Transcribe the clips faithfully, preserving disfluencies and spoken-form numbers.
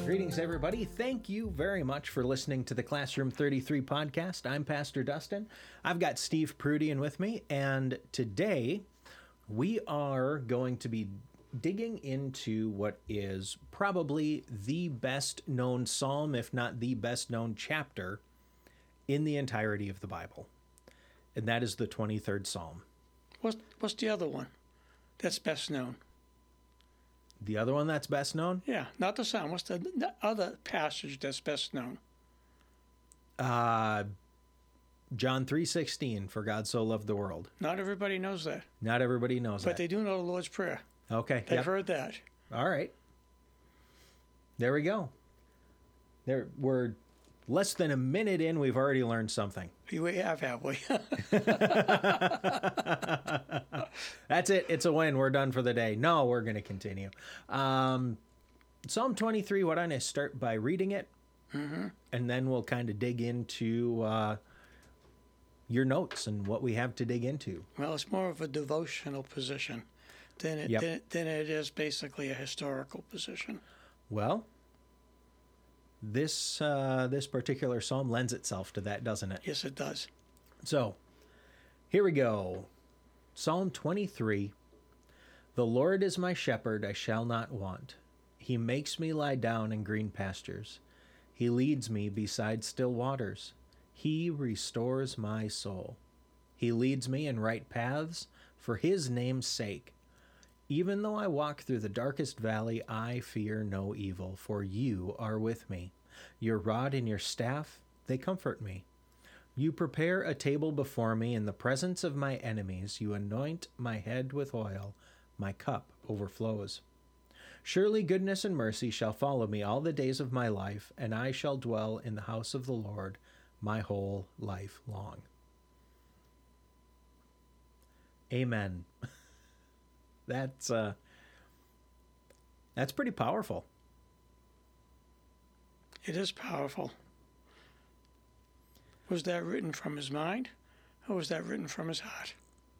Greetings, everybody. Thank you very much for listening to the Classroom thirty-three podcast. I'm Pastor Dustin. I've got Steve Prudian with me, and today we are going to be digging into what is probably the best known psalm, if not the best known chapter in the entirety of the Bible, and that is the twenty-third Psalm. What's, what's the other one that's best known? The other one that's best known? Yeah, not the psalm. What's the, the other passage that's best known? Uh, John three sixteen, for God so loved the world. Not everybody knows that. Not everybody knows but that. But they do know the Lord's Prayer. Okay. They've yep. heard that. All right. There we go. There, we're less than a minute in. We've already learned something. We have, have we? That's it. It's a win. We're done for the day. No, we're going to continue. Um, Psalm twenty-three, why don't I start by reading it? Mm-hmm. And then we'll kind of dig into uh, your notes and what we have to dig into. Well, it's more of a devotional position than it, yep. than, than it is basically a historical position. Well, this uh, this particular psalm lends itself to that, doesn't it? Yes, it does. So, here we go. Psalm twenty-three. The Lord is my shepherd, I shall not want. He makes me lie down in green pastures. He leads me beside still waters. He restores my soul. He leads me in right paths for his name's sake. Even though I walk through the darkest valley, I fear no evil, for you are with me. Your rod and your staff, they comfort me. You prepare a table before me in the presence of my enemies. You anoint my head with oil. My cup overflows. Surely goodness and mercy shall follow me all the days of my life, and I shall dwell in the house of the Lord my whole life long. Amen. That's uh, that's pretty powerful. It is powerful. Was that written from his mind, or was that written from his heart?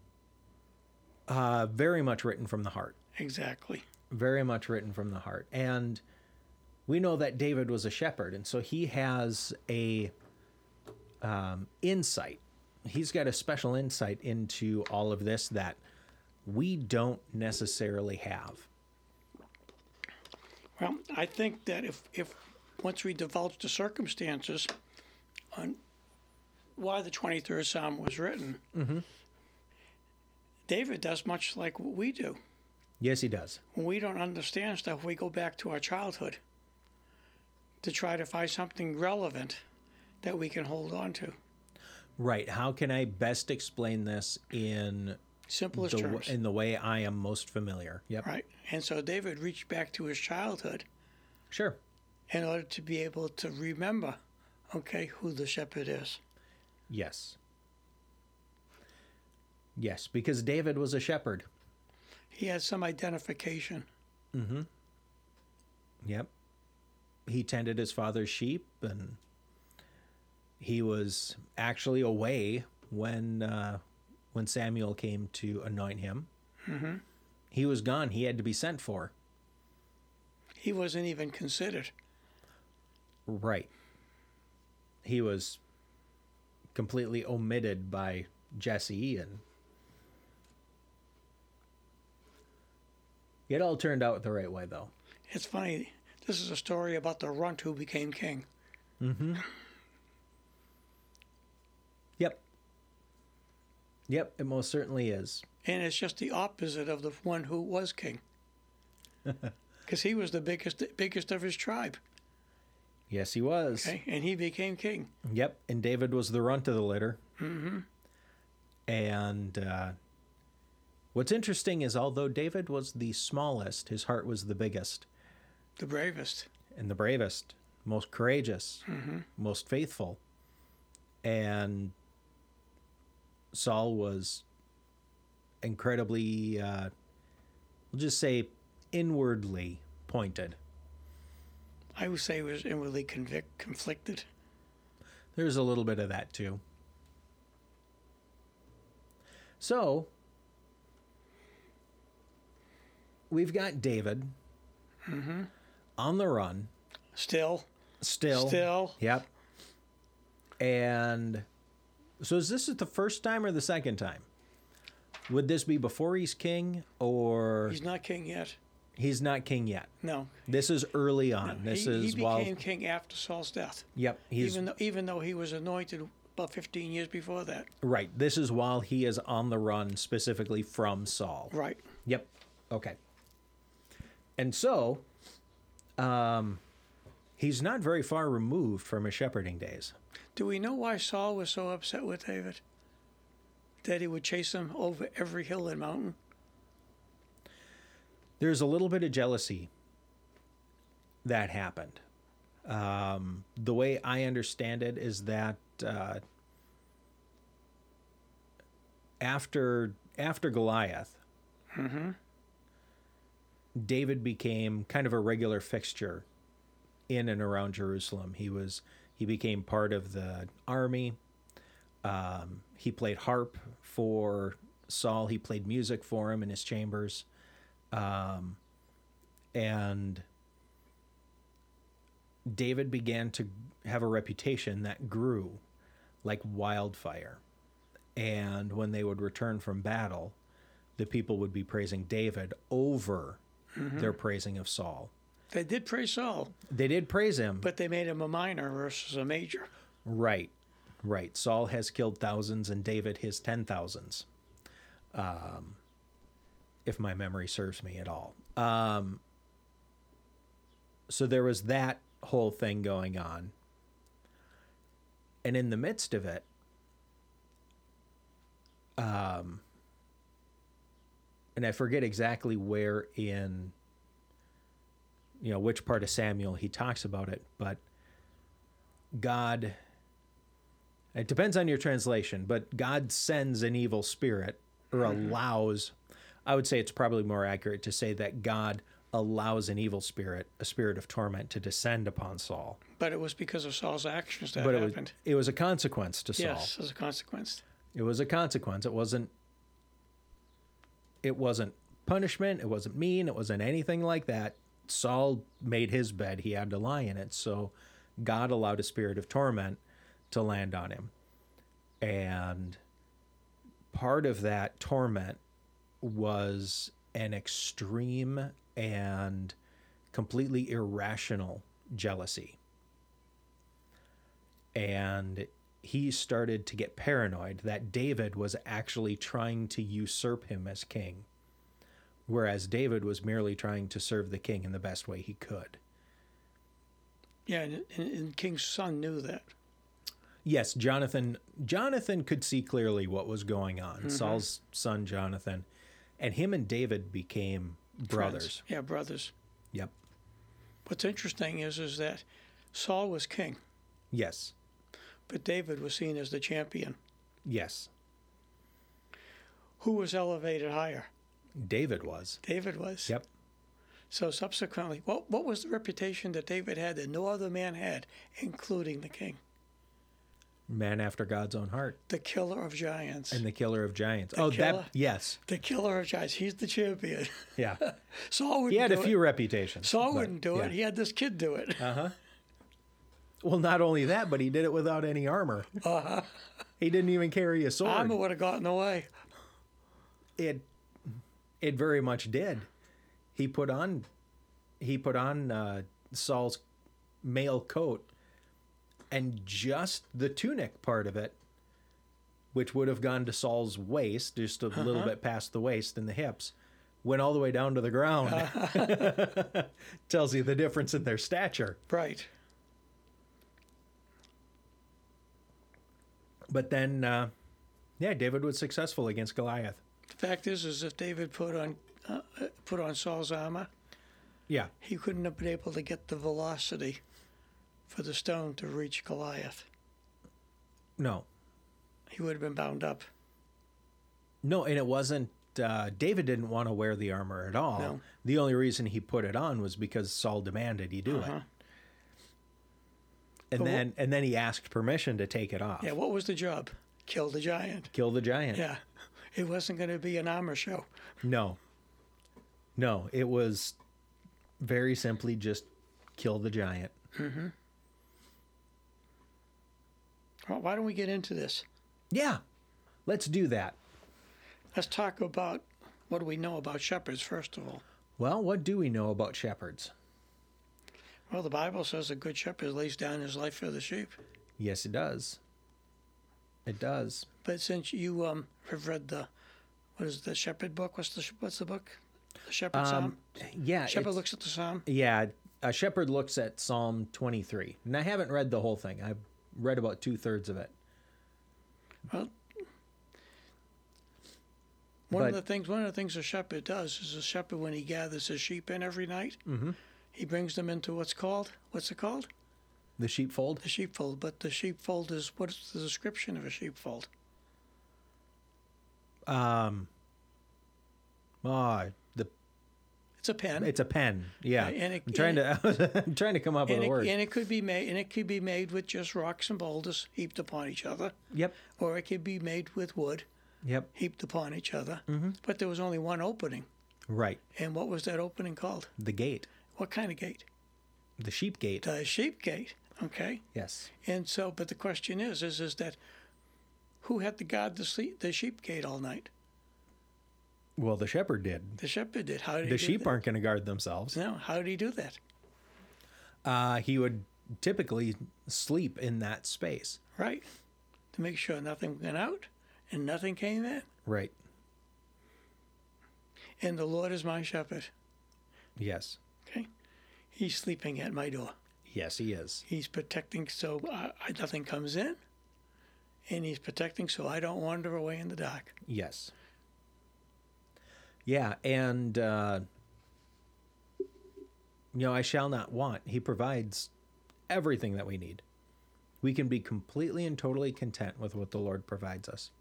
Uh, very much written from the heart. Exactly. Very much written from the heart. And we know that David was a shepherd, and so he has a um, insight. He's got a special insight into all of this that we don't necessarily have. Well, I think that if, if once we divulge the circumstances on why the twenty-third Psalm was written, mm-hmm. David does much like what we do. Yes, he does. When we don't understand stuff, we go back to our childhood to try to find something relevant that we can hold on to. Right. How can I best explain this in simplest the, terms? In the way I am most familiar. Yep. Right. And so David reached back to his childhood. Sure. In order to be able to remember, okay, who the shepherd is. Yes. Yes, because David was a shepherd. He had some identification. Mm-hmm. Yep. He tended his father's sheep, and he was actually away when uh, when Samuel came to anoint him. Mm-hmm. He was gone. He had to be sent for. He wasn't even considered. Right. He was completely omitted by Jesse, and it all turned out the right way, though. It's funny. This is a story about the runt who became king. Mm-hmm. Yep. Yep, it most certainly is. And it's just the opposite of the one who was king. Because he was the biggest biggest of his tribe. Yes, he was. Okay, and he became king. Yep, and David was the runt of the litter. Mm-hmm. And uh, what's interesting is although David was the smallest, his heart was the biggest. The bravest. And the bravest, most courageous, mm-hmm. most faithful. And Saul was incredibly, uh, we'll just say, inwardly pointed. I would say he was inwardly convict, conflicted. There's a little bit of that, too. So, we've got David mm-hmm. on the run. Still, Still. still. Yep. And so is this the first time or the second time? Would this be before he's king, or He's not king yet. he's not king yet? No. This is early on. No, This he, is he while became king after Saul's death. Yep, he's Even though, even though he was anointed about fifteen years before that. right. This is while he is on the run specifically from Saul. Right. Yep. Okay. And so um he's not very far removed from his shepherding days. Do we know why Saul was so upset with David? That he would chase him over every hill and mountain? There's a little bit of jealousy that happened. Um, the way I understand it is that uh, after after Goliath, Mm-hmm. David became kind of a regular fixture in and around Jerusalem. He was he became part of the army. Um, he played harp for Saul. He played music for him in his chambers. Um, and David began to have a reputation that grew like wildfire. And when they would return from battle, the people would be praising David over Mm-hmm. their praising of Saul. They did praise Saul, They did praise him. but they made him a minor versus a major. Right, right. Saul has killed thousands and David his ten thousands. Um, if my memory serves me at all. Um, so there was that whole thing going on. And in the midst of it, um, and I forget exactly where in, you know, which part of Samuel he talks about it, but God, it depends on your translation, but God sends an evil spirit or allows, I would say it's probably more accurate to say that God allows an evil spirit, a spirit of torment, to descend upon Saul. But it was because of Saul's actions that But it was, happened. it was a consequence to Saul. Yes, as a consequence. It was a consequence. It wasn't it wasn't punishment, it wasn't mean, it wasn't anything like that. Saul made his bed, he had to lie in it. So God allowed a spirit of torment to land on him. And part of that torment was an extreme and completely irrational jealousy. And he started to get paranoid that David was actually trying to usurp him as king, whereas David was merely trying to serve the king in the best way he could. Yeah, and, and, and King's son knew that. Yes, Jonathan Jonathan could see clearly what was going on. Mm-hmm. Saul's son Jonathan, and him and David became brothers. Friends. Yeah, brothers. Yep. What's interesting is is that Saul was king, Yes. but David was seen as the champion. Yes. Who was elevated higher? David was. David was. Yep. So subsequently, what what was the reputation that David had that no other man had, including the king? Man after God's own heart. The killer of giants. And the killer of giants. The oh, killer? that, yes. The killer of giants. He's the champion. Yeah. Saul wouldn't He had do a few it. reputations. Saul but, wouldn't do yeah. it. He had this kid do it. Uh-huh. Well, not only that, but he did it without any armor. Uh-huh. He didn't even carry a sword. Armor would have gotten away. It it very much did. He put on he put on uh, Saul's mail coat, and just the tunic part of it, which would have gone to Saul's waist, just a uh-huh. little bit past the waist and the hips, went all the way down to the ground. Uh-huh. Tells you the difference in their stature. Right. But then, uh, yeah, David was successful against Goliath. The fact is, is if David put on uh, put on Saul's armor, yeah, he couldn't have been able to get the velocity for the stone to reach Goliath. No. He would have been bound up. No, and it wasn't, uh, David didn't want to wear the armor at all. No. The only reason he put it on was because Saul demanded he do Uh-huh. it. And But then and then he asked permission to take it off. Yeah, what was the job? Kill the giant. Kill the giant. Yeah. It wasn't going to be an armor show. No. No, it was very simply just kill the giant. Well, why don't we get into this? Yeah, let's do that. Let's talk about what do we know about shepherds, first of all. Well, what do we know about shepherds? Well, the Bible says a good shepherd lays down his life for the sheep. Yes, it does. It does. But since you um, have read the, what is the shepherd book? What's the what's the book? The shepherd psalm? Um, yeah. Shepherd it's- looks at the psalm. Yeah, a shepherd looks at Psalm twenty-three. And I haven't read the whole thing. I've read about two-thirds of it. Well, one of But- the things one of the things a shepherd does is a shepherd, when he gathers his sheep in every night, Mm-hmm. he brings them into what's called what's it called? The sheepfold? The sheepfold. But the sheepfold is, what's the description of a sheepfold? Um, oh, the It's a pen. it's a pen. Yeah. Right, and it- I'm trying and to I'm trying to come up with and a it, word. and it could be made and it could be made with just rocks and boulders heaped upon each other, Yep. or it could be made with wood Yep. heaped upon each other. Mm-hmm. But there was only one opening. Right. And what was that opening called? The gate. What kind of gate? The sheep gate. The sheep gate. Okay. Yes. And so, but the question is, is, is that who had to guard the, sleep, the sheep gate all night? Well, the shepherd did. The shepherd did. How did he The do sheep that? aren't going to guard themselves. No, how did he do that? Uh, he would typically sleep in that space. Right. To make sure nothing went out and nothing came in. Right. And the Lord is my shepherd. Yes. Okay. He's sleeping at my door. Yes, he is. He's protecting so I, I, nothing comes in. And he's protecting so I don't wander away in the dark. Yes. Yeah, and uh, you know, I shall not want. He provides everything that we need. We can be completely and totally content with what the Lord provides us.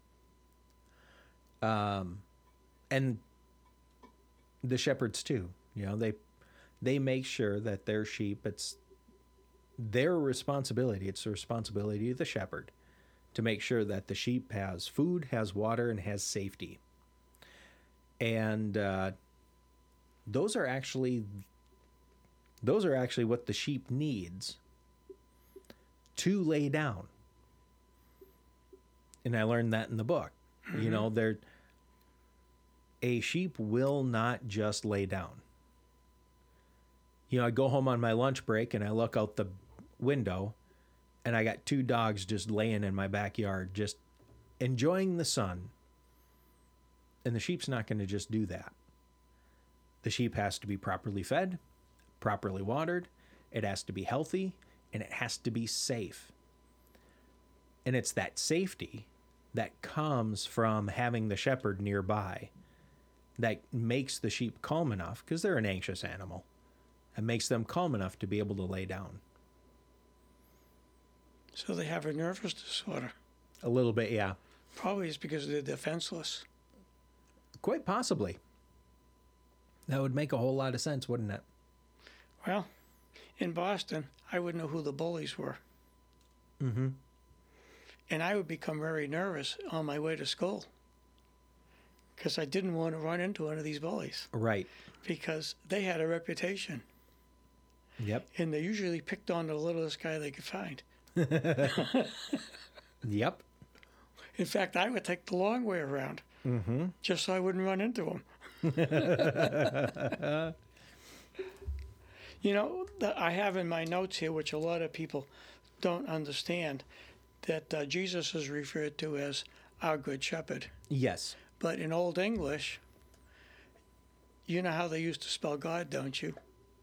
Um, and the shepherds too. You know, they they make sure that their sheep. It's their responsibility. It's the responsibility of the shepherd to make sure that the sheep has food, has water, and has safety. And uh, those are actually those are actually what the sheep needs to lay down. And I learned that in the book. Mm-hmm. You know, they're a sheep will not just lay down. You know, I go home on my lunch break and I look out the window and I got two dogs just laying in my backyard, just enjoying the sun. And the sheep's not going to just do that. The sheep has to be properly fed, properly watered, it has to be healthy, and it has to be safe. And it's that safety that comes from having the shepherd nearby that makes the sheep calm enough, because they're an anxious animal, and makes them calm enough to be able to lay down. So they have a nervous disorder. A little bit, yeah. Probably it's because they're defenseless. Quite possibly. That would make a whole lot of sense, wouldn't it? Well, in Boston, I would know who the bullies were. Mm-hmm. And I would become very nervous on my way to school because I didn't want to run into one of these bullies. Right. Because they had a reputation. Yep. And they usually picked on the littlest guy they could find. Yep. In fact, I would take the long way around. Mm-hmm. Just so I wouldn't run into him. You know, I have in my notes here, which a lot of people don't understand, that uh, Jesus is referred to as our good shepherd. Yes. But in Old English, you know how they used to spell God, don't you?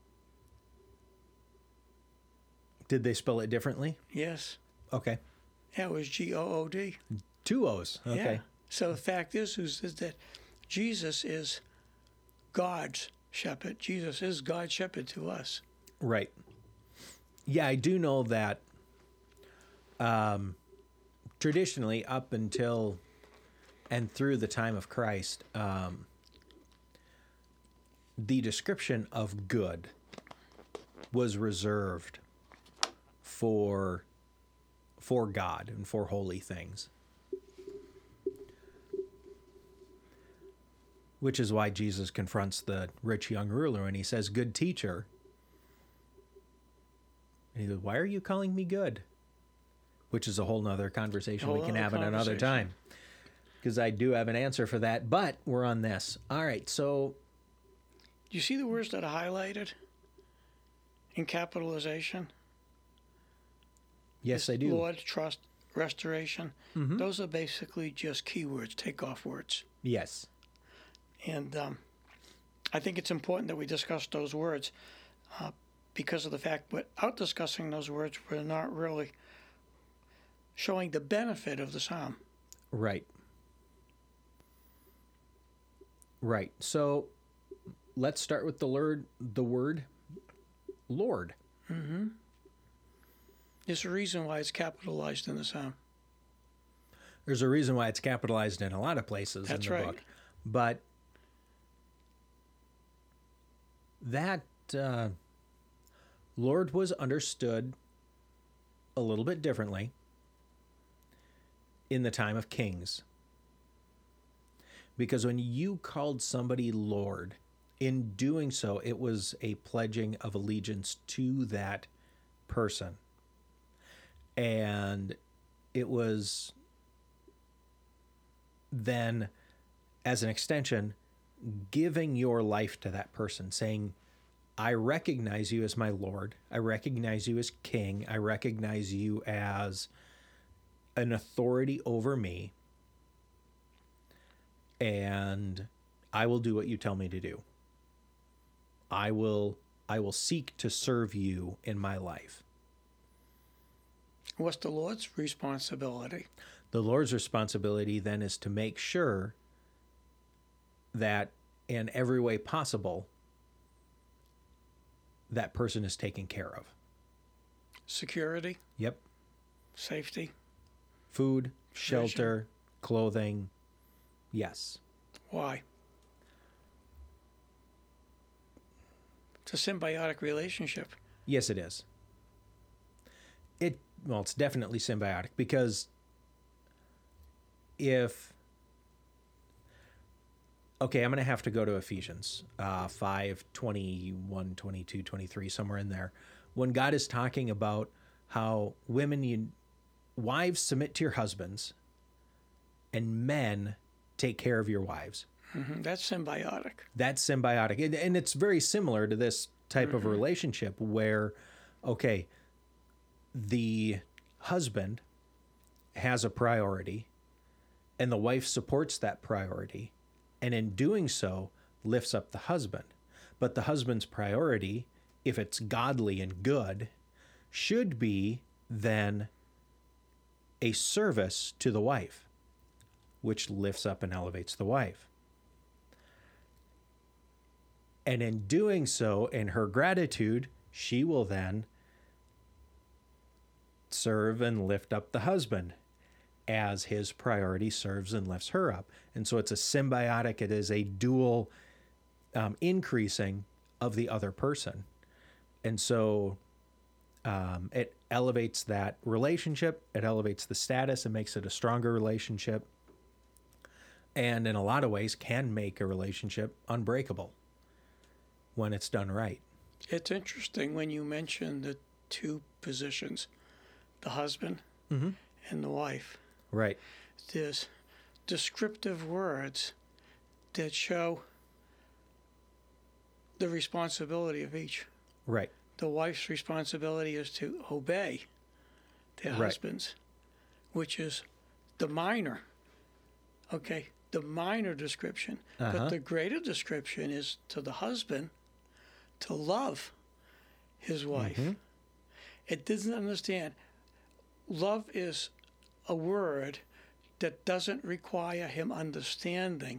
Did they spell it differently? Yes. Okay. Yeah, it was G O O D. Two O's. Okay. Yeah. So the fact is, is, is that Jesus is God's shepherd. Jesus is God's shepherd to us. Right. Yeah, I do know that um, traditionally, up until and through the time of Christ, um, the description of good was reserved for for God and for holy things. Which is why Jesus confronts the rich young ruler and he says, "Good teacher." And he goes, why are you calling me good? Which is a whole nother conversation Whole we can nother have at another conversation. time. Because I do have an answer for that, but we're on this. All right, so Do you see the words that are highlighted in capitalization? yes, I do. Lord, trust, restoration. Mhm. Those are basically just keywords, takeoff words. Yes. And um, I think it's important that we discuss those words uh, because of the fact without discussing those words, we're not really showing the benefit of the psalm. Right. Right. So let's start with the word, the word Lord. Mm-hmm. There's a reason why it's capitalized in the psalm. There's a reason why it's capitalized in a lot of places That's in the right. book. But that uh, Lord was understood a little bit differently in the time of kings. Because when you called somebody Lord, in doing so, it was a pledging of allegiance to that person. And it was then, as an extension, giving your life to that person, saying, I recognize you as my Lord. I recognize you as King. I recognize you as an authority over me. And I will do what you tell me to do. I will I will seek to serve you in my life. What's the Lord's responsibility? The Lord's responsibility then is to make sure that in every way possible, that person is taken care of. Security, Yep. safety. Food, shelter, clothing. Yes. Why? It's a symbiotic relationship. Yes, it is. It well, it's definitely symbiotic because if okay, I'm going to have to go to Ephesians uh, five, twenty-one, twenty-two, twenty-three, somewhere in there. When God is talking about how women, you, wives submit to your husbands and men take care of your wives. Mm-hmm. That's symbiotic. That's symbiotic. And, and it's very similar to this type Mm-hmm. of relationship where, okay, the husband has a priority and the wife supports that priority. And in doing so, lifts up the husband. But the husband's priority, if it's godly and good, should be then a service to the wife, which lifts up and elevates the wife. And in doing so, in her gratitude, she will then serve and lift up the husband as his priority serves and lifts her up. And so it's a symbiotic, it is a dual um, increasing of the other person. And so um, it elevates that relationship, it elevates the status, and makes it a stronger relationship. And in a lot of ways can make a relationship unbreakable when it's done right. It's interesting when you mention the two positions, the husband Mm-hmm. and the wife. Right. There's descriptive words that show the responsibility of each. Right. The wife's responsibility is to obey their Right. husbands, which is the minor. Okay, the minor description. Uh-huh. But the greater description is to the husband to love his wife. Mm-hmm. It doesn't understand. Love is a word that doesn't require him understanding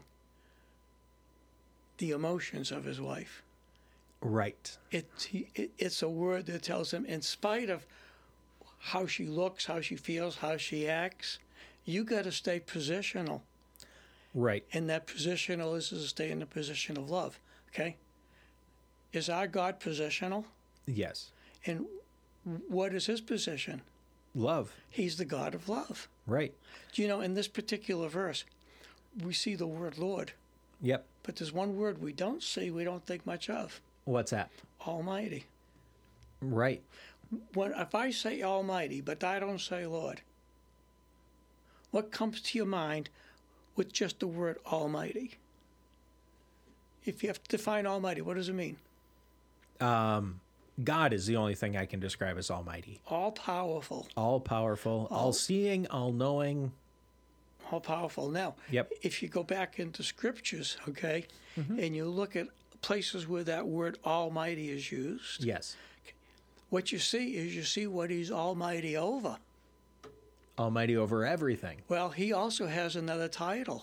the emotions of his wife. Right. It, he, it, it's a word that tells him, in spite of how she looks, how she feels, how she acts, you got to stay positional. Right. And that positional is to stay in the position of love. Okay? Is our God positional? Yes. And what is his position? Love. He's the God of love. Right. Do you know, in this particular verse, we see the word Lord, Yep. but there's one word we don't see, we don't think much of. What's that? Almighty. Right. when if I say Almighty, but I don't say Lord, what comes to your mind with just the word Almighty? If you have to define Almighty, what does it mean? Um, God is the only thing I can describe as almighty. All powerful. All powerful, all seeing, all knowing. All powerful. Now, Yep. if you go back into scriptures, okay, mm-hmm. and you look at places where that word Almighty is used, Yes. what you see is you see what he's almighty over. Almighty over everything. Well, he also has another title.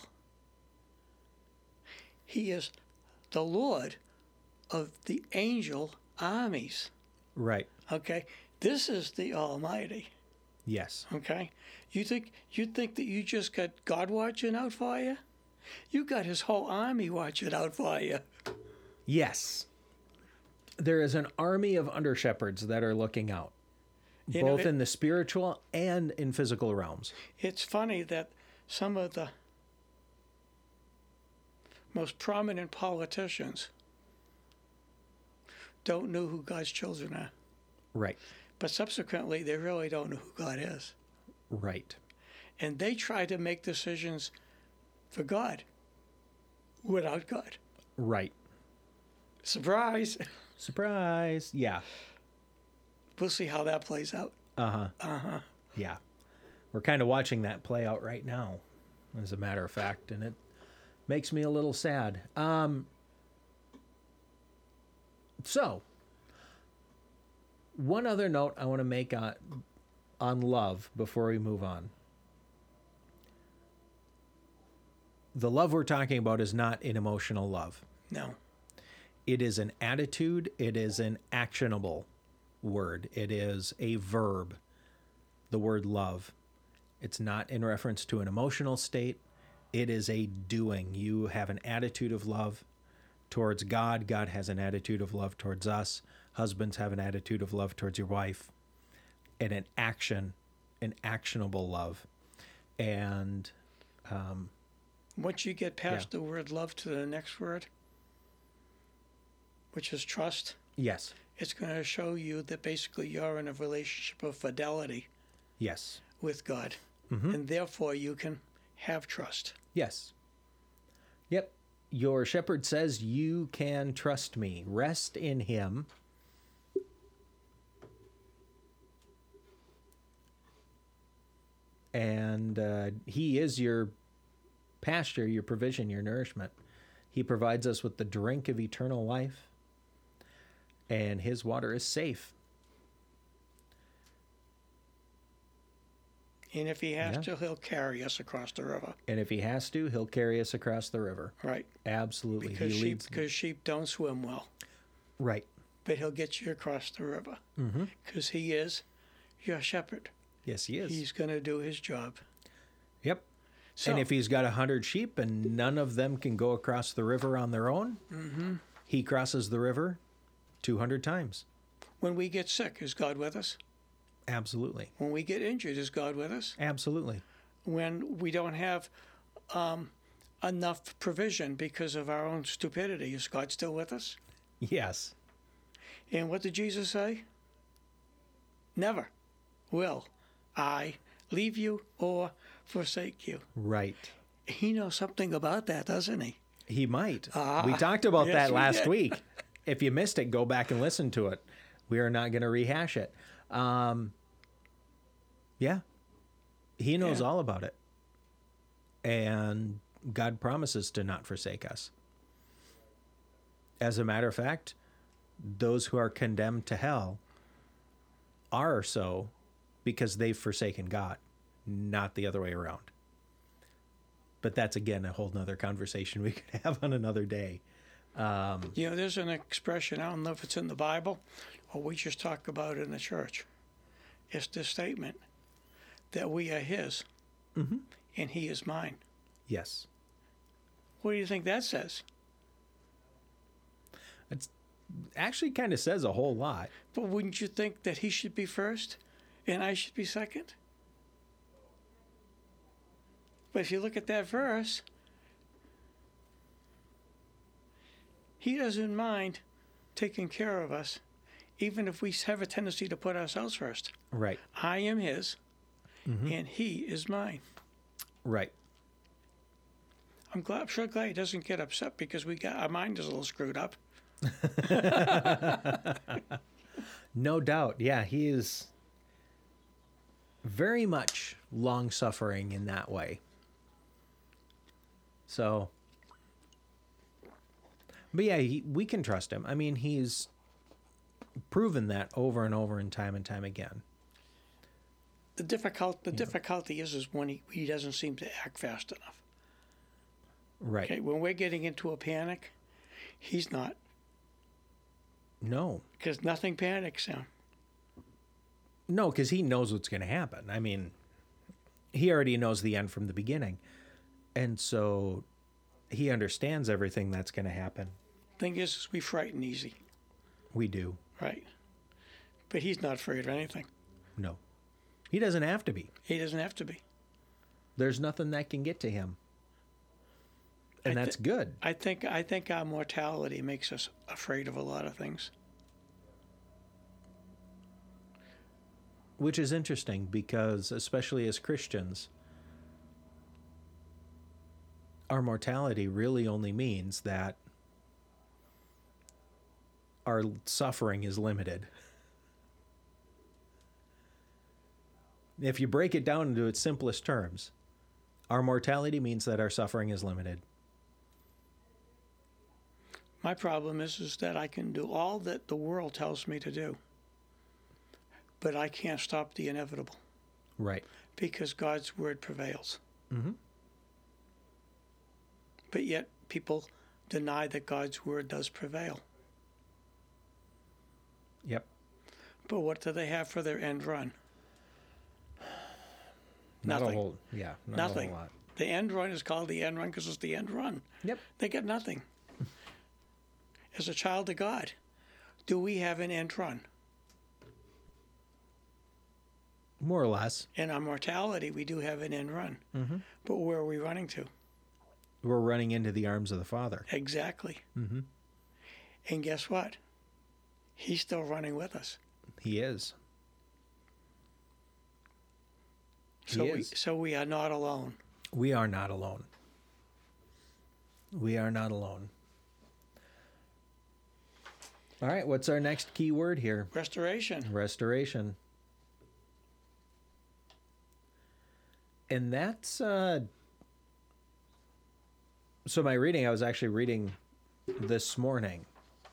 He is the Lord of the angel armies. Right. Okay, this is the Almighty. Yes. Okay, you think you think that you just got God watching out for you? You got His whole army watching out for you. Yes. There is an army of under shepherds that are looking out, You know, both it- in the spiritual and in physical realms. It's funny that some of the most prominent politicians don't know who God's children are, Right. but subsequently they really don't know who God is. Right. And they try to make decisions for God without God. Right. Surprise! Surprise. Yeah. We'll see how that plays out. Uh-huh. Uh-huh. Yeah. We're kind of watching that play out right now, as a matter of fact, and it makes me a little sad. Um, so, one other note I want to make on, on love before we move on. The love we're talking about is not an emotional love. No. It is an attitude. It is an actionable word. It is a verb, the word love. It's not in reference to an emotional state. It is a doing. You have an attitude of love towards God. God has an attitude of love towards us. Husbands have an attitude of love towards your wife. And an action, an actionable love. And um, Once you get past Yeah. the word love to the next word, which is trust, yes, it's going to show you that basically you're in a relationship of fidelity yes, with God. Mhm. And therefore you can have trust. yes. Yep. Your shepherd says, you can trust me. Rest in him. And uh, he is your pasture, your provision, your nourishment. He provides us with the drink of eternal life. And his water is safe. And if he has Yeah. to, he'll carry us across the river. And if he has to, he'll carry us across the river. Right. Absolutely. Because he sheep, leads. because sheep don't swim well. Right. But he'll get you across the river. Mm-hmm. Because he is your shepherd. Yes, he is. He's going to do his job. Yep. So, And if he's got a hundred sheep and none of them can go across the river on their own, mhm. he crosses the river two hundred times. when we get sick, is God with us? Absolutely. When we get injured, is God with us? Absolutely. When we don't have um, enough provision because of our own stupidity, is God still with us? Yes. And what did Jesus say? Never will I leave you or forsake you. Right. He knows something about that, doesn't he? He might. Ah, we talked about yes, that we last did. week. If you missed it, go back and listen to it. We are not going to rehash it. Um, yeah. He knows Yeah. all about it. And God promises to not forsake us. As a matter of fact, those who are condemned to hell are so because they've forsaken God, not the other way around. But that's, again, a whole nother conversation we could have on another day. Um, You know, there's an expression, I don't know if it's in the Bible or we just talk about it in the church. It's this statement that we are his Mhm. and he is mine. yes. What do you think that says? It's actually kind of says a whole lot. But wouldn't you think that he should be first and I should be second? But if you look at that verse, he doesn't mind taking care of us even if we have a tendency to put ourselves first. Right. I am his, mm-hmm. and he is mine. Right. I'm glad, I'm sure glad he doesn't get upset because we got our mind is a little screwed up. No doubt. Yeah, he is very much long-suffering in that way. So, but yeah, he, we can trust him. I mean, he's proven that over and over and time and time again. The difficult, the Yeah. difficulty is, is when he, he doesn't seem to act fast enough. Right. Okay, when we're getting into a panic, he's not, No. because nothing panics him. No, because he knows what's going to happen. I mean, he already knows the end from the beginning. And so he understands everything that's going to happen. Thing is, is we frighten easy, We do. right? But he's not afraid of anything. No. He doesn't have to be. He doesn't have to be. There's nothing that can get to him. And I thi- that's good. I think I think our mortality makes us afraid of a lot of things. Which is interesting because, especially as Christians, our mortality really only means that our suffering is limited. If you break it down into its simplest terms, our mortality means that our suffering is limited. My problem is, is that I can do all that the world tells me to do, but I can't stop the inevitable Right. because God's word prevails. Mm-hmm. But yet people deny that God's word does prevail. Yep. But what do they have for their end run? Not Nothing. a whole, yeah, not Nothing. a whole lot. The end run is called the end run because it's the end run. Yep. They get nothing. As a child of God, do we have an end run? More or less. In our mortality, we do have an end run. Mm-hmm. But where are we running to? We're running into the arms of the Father. Exactly. Mm-hmm. And guess what? He's still running with us. He is. He So we, is. so we are not alone. We are not alone. We are not alone. All right, what's our next key word here? Restoration. Restoration. And that's uh so my reading, I was actually reading this morning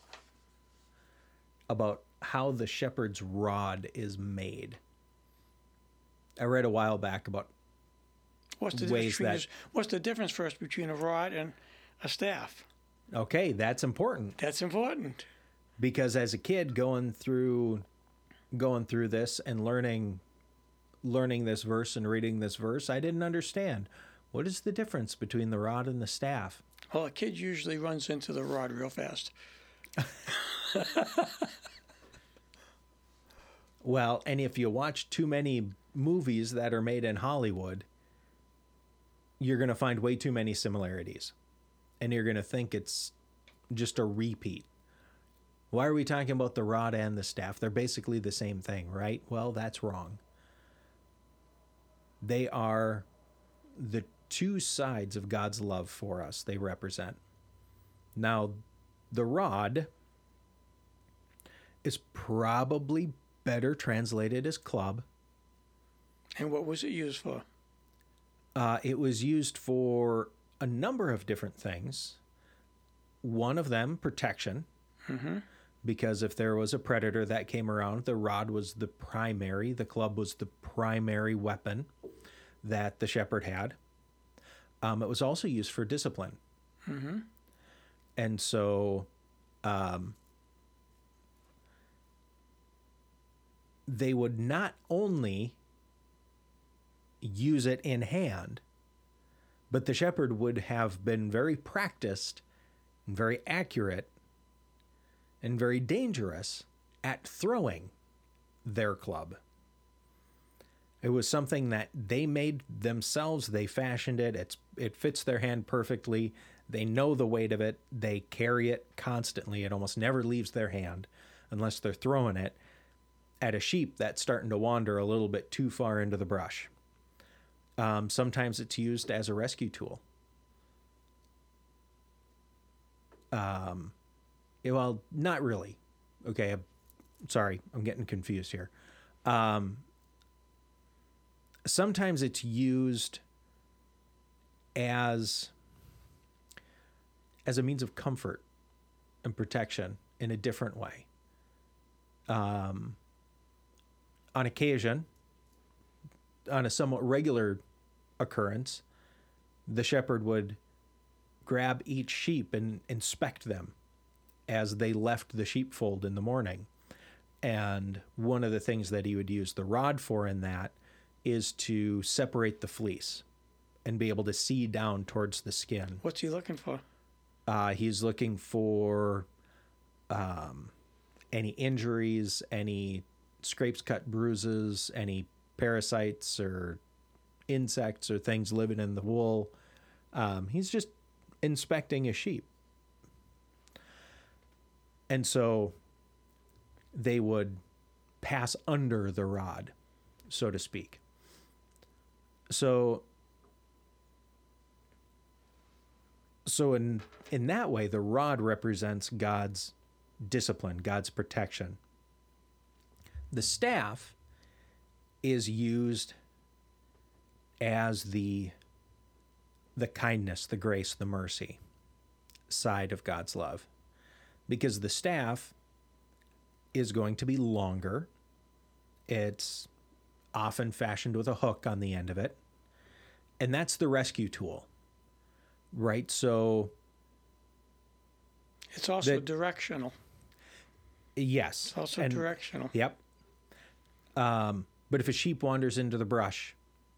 about how the shepherd's rod is made. I read a while back about What's the ways difference between that- this, what's the difference first between a rod and a staff? okay, that's important. That's important. Because as a kid going through going through this and learning learning this verse and reading this verse, I didn't understand what is the difference between the rod and the staff. Well, a kid usually runs into the rod real fast. Well, and if you watch too many movies that are made in Hollywood, you're going to find way too many similarities. And you're going to think it's just a repeat. Why are we talking about the rod and the staff? They're basically the same thing, right? Well, that's wrong. They are the two sides of God's love for us. They represent. Now, the rod is probably better translated as club. And what was it used for? Uh, it was used for a number of different things. One of them, protection. Mm-hmm. Because if there was a predator that came around, the rod was the primary, the club was the primary weapon that the shepherd had. Um, it was also used for discipline. Mm-hmm. And so um, they would not only use it in hand, but the shepherd would have been very practiced and very accurate and very dangerous at throwing their club. It was something that they made themselves. They fashioned it. It's it fits their hand perfectly. They know the weight of it. They carry it constantly. It almost never leaves their hand. unless they're throwing it at a sheep that's starting to wander a little bit too far into the brush. Um, sometimes it's used as a rescue tool. Um, well, not really. Okay, I'm, sorry, I'm getting confused here. Um, sometimes it's used as as a means of comfort and protection in a different way. Um, on occasion, on a somewhat regular occurrence, the shepherd would grab each sheep and inspect them as they left the sheepfold in the morning. And one of the things that he would use the rod for in that is to separate the fleece and be able to see down towards the skin. What's he looking for? Uh, he's looking for um, any injuries, any scrapes, cut, bruises, any parasites or insects or things living in the wool. Um, he's just inspecting a sheep. And so they would pass under the rod, so to speak. So, so in in that way, the rod represents God's discipline, God's protection. The staff is used as the the kindness, the grace, the mercy side of God's love, because the staff is going to be longer. It's often fashioned with a hook on the end of it, and that's the rescue tool, right? So it's also the, directional. Yes. It's also and, directional. Yep. Um, but if a sheep wanders into the brush,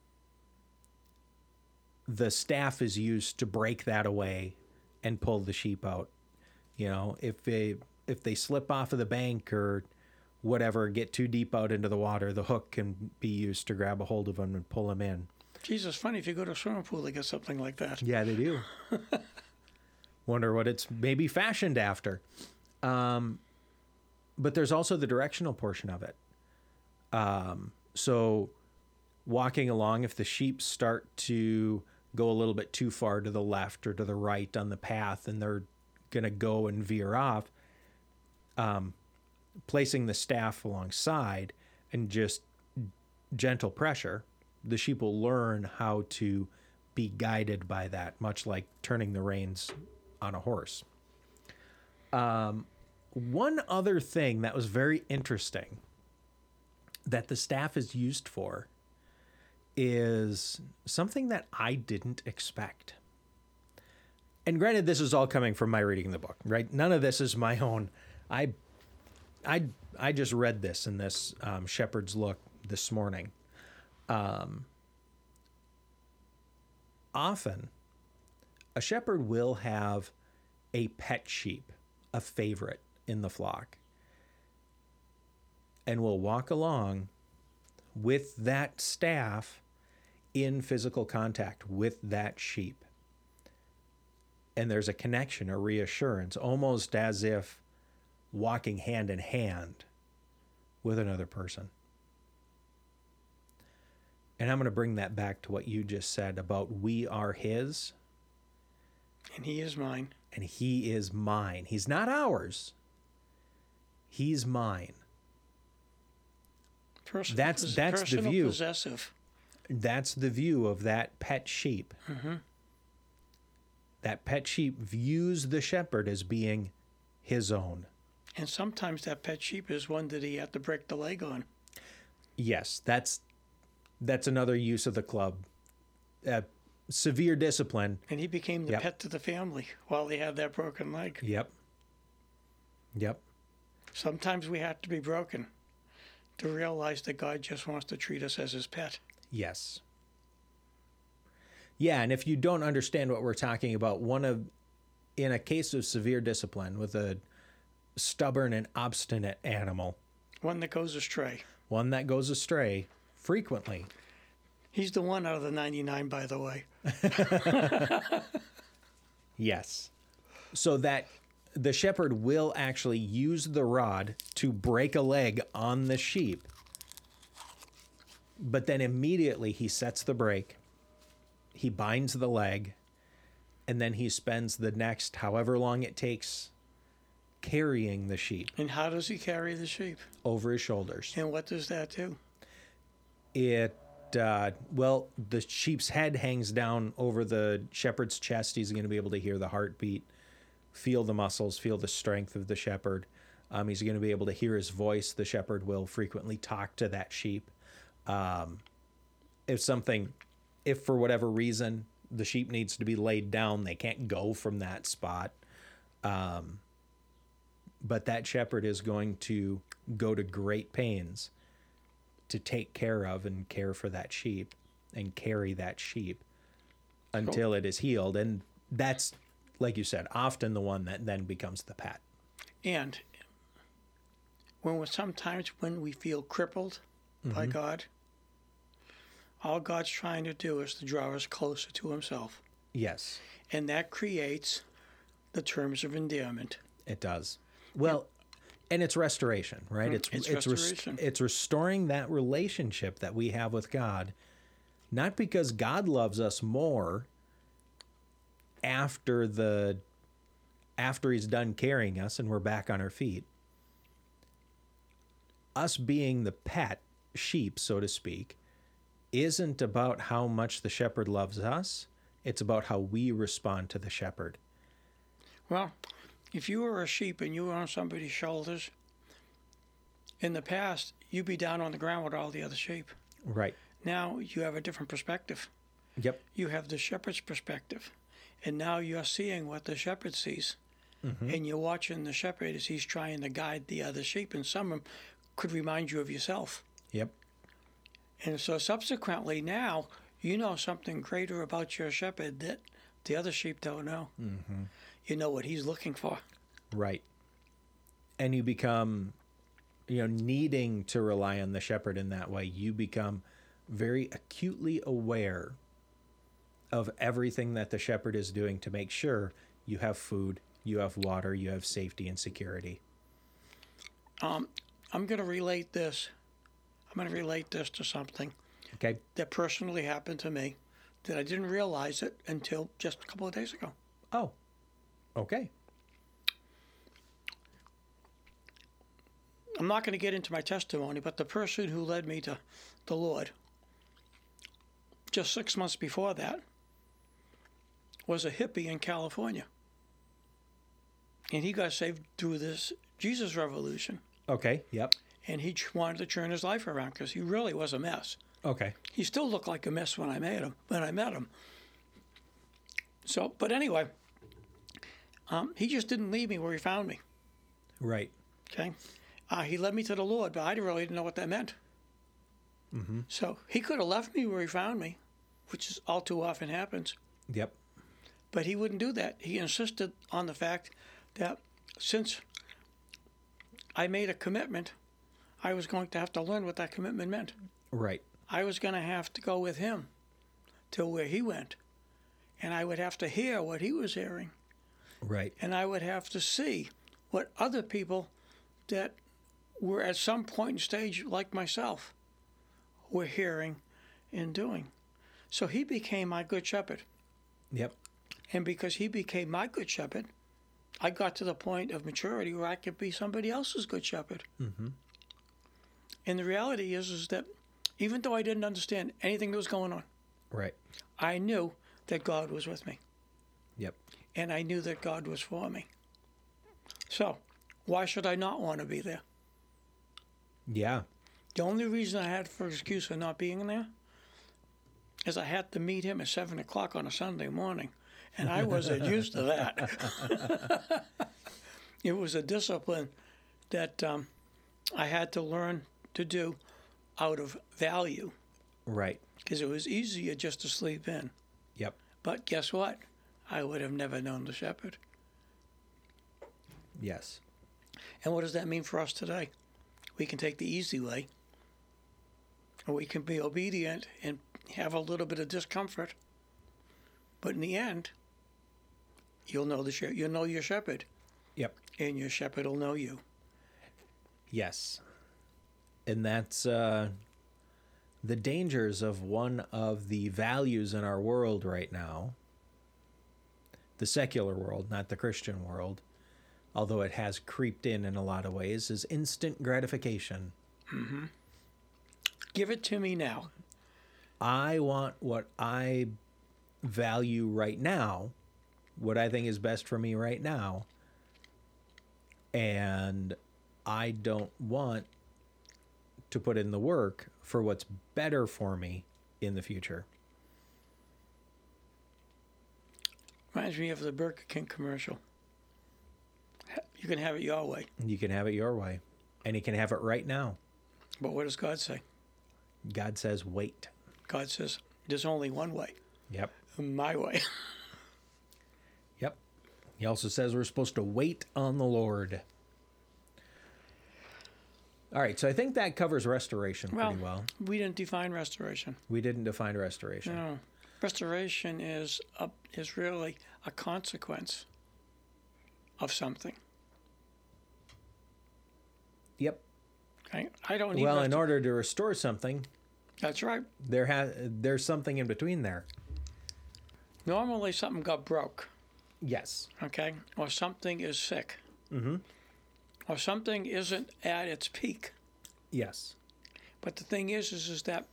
the staff is used to break that away and pull the sheep out. You know, if they if they slip off of the bank or whatever, get too deep out into the water, the hook can be used to grab a hold of them and pull them in. Jesus, funny, if you go to a swimming pool, they get something like that. Yeah, they do. Wonder what it's maybe fashioned after. Um, but there's also the directional portion of it. Um, so walking along, if the sheep start to go a little bit too far to the left or to the right on the path and they're going to go and veer off, um, placing the staff alongside and just gentle pressure, the sheep will learn how to be guided by that, much like turning the reins on a horse. Um, one other thing that was very interesting that the staff is used for is something that I didn't expect. And granted, this is all coming from my reading the book, right? None of this is my own. I, I, I just read this in this um, Shepherd's Look this morning. Um, often, a shepherd will have a pet sheep, a favorite in the flock, and will walk along with that staff in physical contact with that sheep. And there's a connection, a reassurance, almost as if walking hand in hand with another person. And I'm going to bring that back to what you just said about we are his. And he is mine. And he is mine. He's not ours. He's mine. Person, that's that's the personal view. Possessive. That's the view of that pet sheep. Mm-hmm. That pet sheep views the shepherd as being his own. And sometimes that pet sheep is one that he had to break the leg on. Yes, that's that's another use of the club. Uh, severe discipline. And he became the Yep. pet to the family while he had that broken leg. Yep. Yep. Sometimes we have to be broken to realize that God just wants to treat us as his pet. Yes. Yeah, and if you don't understand what we're talking about, one of in a case of severe discipline with a stubborn and obstinate animal, One that goes astray. one that goes astray frequently. He's the one out of the ninety-nine, by the way. Yes. So that the shepherd will actually use the rod to break a leg on the sheep. But then immediately he sets the brake, he binds the leg, and then he spends the next however long it takes carrying the sheep And how does he carry the sheep? over his shoulders. And what does that do? It, uh, well, the sheep's head hangs down over the shepherd's chest. He's going to be able to hear the heartbeat, feel the muscles, feel the strength of the shepherd. Um, he's going to be able to hear his voice. The shepherd will frequently talk to that sheep. Um, if something, if for whatever reason the sheep needs to be laid down, they can't go from that spot. Um, but that shepherd is going to go to great pains to take care of and care for that sheep and carry that sheep until it is healed. And that's, like you said, often the one that then becomes the pet. And when we sometimes when we feel crippled mm-hmm. by God, all God's trying to do is to draw us closer to himself. Yes. And that creates the terms of endearment. It does. Well, and it's restoration, right? Mm, It's it's it's restoration. Rest, it's restoring that relationship that we have with God, not because God loves us more after the after he's done carrying us and we're back on our feet. Us being the pet sheep, so to speak, isn't about how much the shepherd loves us. It's about how we respond to the shepherd. Well, if you were a sheep and you were on somebody's shoulders, in the past, you'd be down on the ground with all the other sheep. Right. Now you have a different perspective. Yep. You have the shepherd's perspective. And now you're seeing what the shepherd sees. Mm-hmm. And you're watching the shepherd as he's trying to guide the other sheep. And some of them could remind you of yourself. Yep. And so subsequently now, you know something greater about your shepherd that the other sheep don't know. Mm-hmm. You know what he's looking for. Right. And you become, you know, needing to rely on the shepherd in that way. You become very acutely aware of everything that the shepherd is doing to make sure you have food, you have water, you have safety and security. Um, I'm going to relate this. I'm going to relate this to something okay. that personally happened to me that I didn't realize it until just a couple of days ago. Oh, okay. I'm not going to get into my testimony, but the person who led me to the Lord just six months before that was a hippie in California. And he got saved through this Jesus revolution. Okay, yep. And he wanted to turn his life around because he really was a mess. Okay. He still looked like a mess when I met him. When I met him. So, but anyway, um, he just didn't leave me where he found me. Right. Okay. Uh, he led me to the Lord, but I really didn't know what that meant. Mm-hmm. So he could have left me where he found me, which is all too often happens. Yep. But he wouldn't do that. He insisted on the fact that since I made a commitment, I was going to have to learn what that commitment meant. Right. I was going to have to go with him to where he went. And I would have to hear what he was hearing. Right. And I would have to see what other people that were at some point in stage like myself were hearing and doing. So he became my good shepherd. Yep. And because he became my good shepherd, I got to the point of maturity where I could be somebody else's good shepherd. Mm-hmm. And the reality is, is that even though I didn't understand anything that was going on, right, I knew that God was with me. Yep. And I knew that God was for me. So, why should I not want to be there? Yeah. The only reason I had for excuse for not being there is I had to meet him at seven o'clock on a Sunday morning. And I wasn't used to that. It was a discipline that um, I had to learn to do out of value. Right. Because it was easier just to sleep in. Yep. But guess what? I would have never known the shepherd. Yes. And what does that mean for us today? We can take the easy way, or we can be obedient and have a little bit of discomfort. But in the end, you'll know the you'll know your shepherd, Yep. and your shepherd will know you. Yes. And that's uh, the dangers of one of the values in our world right now, the secular world, not the Christian world, although it has creeped in in a lot of ways, is instant gratification. Mm-hmm. Give it to me now. I want what I value right now, what I think is best for me right now, and I don't want to put in the work for what's better for me in the future. Reminds me of the Burger King commercial. You can have it your way. You can have it your way, and you can have it right now. But what does God say? God says, wait. God says, there's only one way. Yep. My way. Yep. He also says we're supposed to wait on the Lord. All right, so I think that covers restoration Well, pretty well. We didn't define restoration. We didn't define restoration. No. Restoration is a, is really a consequence of something. Yep. Okay? I don't need Well, restor- in order to restore something, That's right. there has there's something in between there. Normally something got broke, Yes. okay? Or something is sick. Mm-hmm. Or something isn't at its peak. Yes. But the thing is, is, is that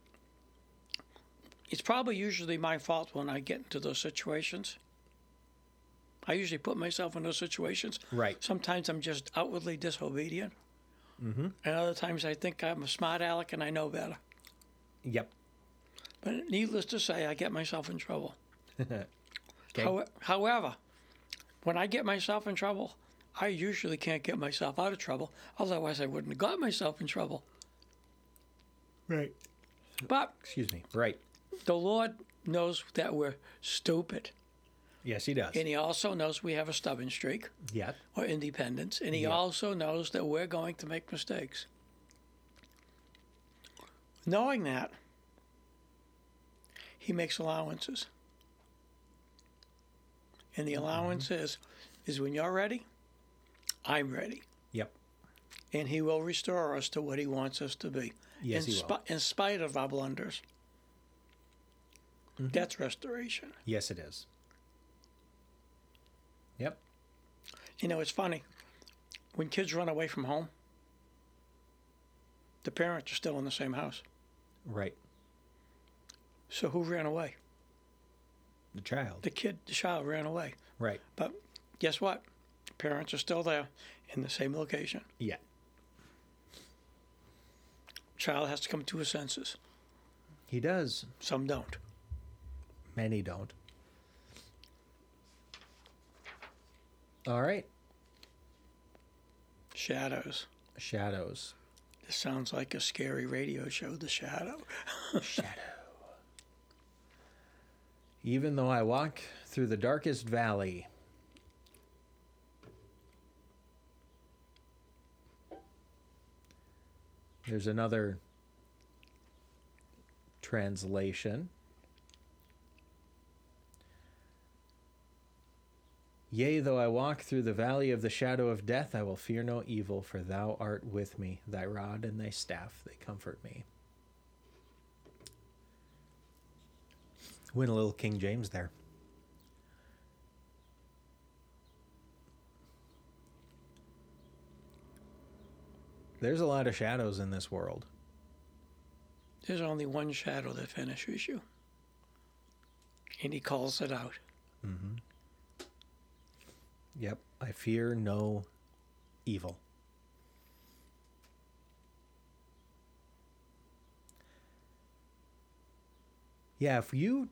it's probably usually my fault when I get into those situations. I usually put myself in those situations. Right. Sometimes I'm just outwardly disobedient. Mm-hmm. And other times I think I'm a smart aleck and I know better. Yep. But needless to say, I get myself in trouble. Okay. How, however, when I get myself in trouble, I usually can't get myself out of trouble. Otherwise, I wouldn't have got myself in trouble. Right. But Excuse me. Right. the Lord knows that we're stupid. Yes, he does. And he also knows we have a stubborn streak Yeah. or independence. And he Yeah. also knows that we're going to make mistakes. Knowing that, he makes allowances. And the allowance mm-hmm. is, is when you're ready, I'm ready. Yep. And he will restore us to what he wants us to be. Yes, in he will. In spite of our blunders. Mm-hmm. That's restoration. Yes, it is. Yep. You know, it's funny. When kids run away from home, the parents are still in the same house. Right. So who ran away? The child. The kid, the child ran away. Right. But guess what? The parents are still there in the same location. Yeah. Child has to come to his senses. He does. Some don't. Many don't. All right. Shadows. Shadows. This sounds like a scary radio show, The Shadow. Shadow. Even though I walk through the darkest valley, there's another translation. Yea, though I walk through the valley of the shadow of death, I will fear no evil, for thou art with me. Thy rod and thy staff, they comfort me. Win a little King James there. There's a lot of shadows in this world. There's only one shadow that finishes you. And he calls it out. Mm-hmm. Yep. I fear no evil. Yeah, if you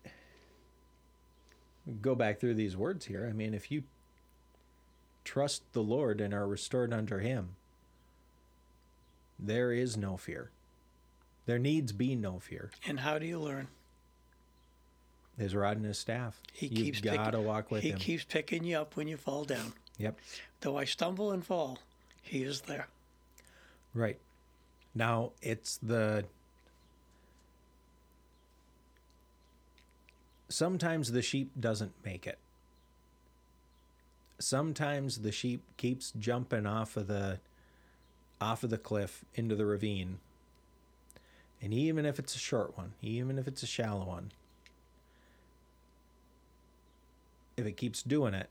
go back through these words here, I mean, if you trust the Lord and are restored under him, there is no fear. There needs be no fear. And how do you learn? His rod and his staff. He You've keeps got to picking, walk with he him. He keeps picking you up when you fall down. Yep. Though I stumble and fall, he is there. Right. Now, it's the... Sometimes the sheep doesn't make it. sometimes the sheep keeps jumping off of the off of the cliff into the ravine. And even if it's a short one, even if it's a shallow one, if it keeps doing it,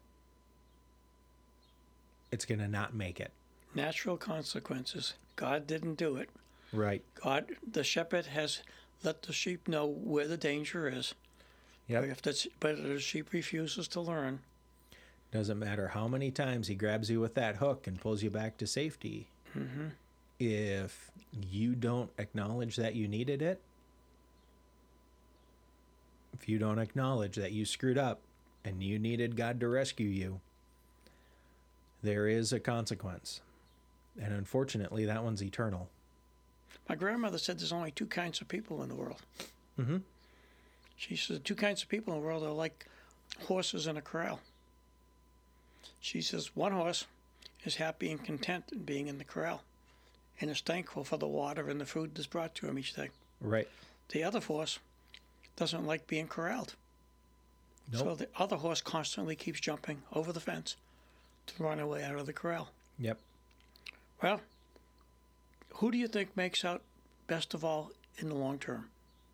it's going to not make it. Natural consequences. God didn't do it. Right. God, the shepherd has let the sheep know where the danger is. Yep. But if the, but the sheep refuses to learn. Doesn't matter how many times he grabs you with that hook and pulls you back to safety. Mm-hmm. If you don't acknowledge that you needed it, if you don't acknowledge that you screwed up and you needed God to rescue you, there is a consequence. And unfortunately, that one's eternal. My grandmother said there's only two kinds of people in the world. Mm-hmm. She said two kinds of people in the world are like horses in a corral. She says one horse is happy and content in being in the corral and is thankful for the water and the food that's brought to him each day. Right. The other horse doesn't like being corralled. Nope. So the other horse constantly keeps jumping over the fence to run away out of the corral. Yep. Well, who do you think makes out best of all in the long term?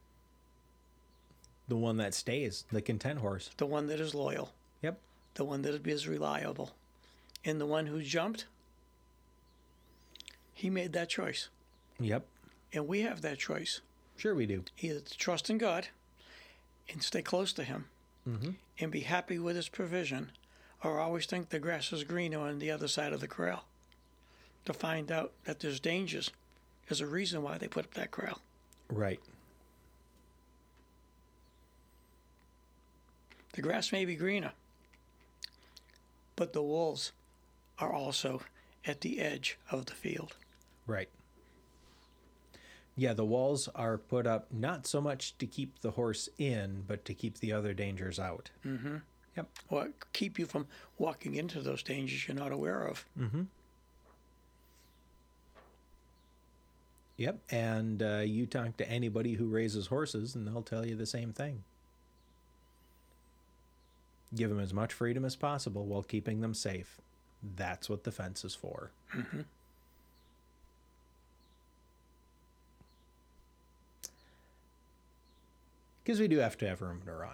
The one that stays, the content horse. The one that is loyal. Yep. The one that is reliable. And the one who jumped, he made that choice. Yep. And we have that choice. Sure we do. Either to trust in God and stay close to him Mm-hmm. and be happy with his provision, or always think the grass is greener on the other side of the corral. To find out that there's dangers is a reason why they put up that corral. Right. The grass may be greener, but the wolves are also at the edge of the field. Right. Yeah, the walls are put up not so much to keep the horse in, but to keep the other dangers out. Mm-hmm. Yep. Or keep you from walking into those dangers you're not aware of. Mm-hmm. Yep, and uh, you talk to anybody who raises horses, and they'll tell you the same thing. Give them as much freedom as possible while keeping them safe. That's what the fence is for. Mm-hmm. Because we do have to have room to run.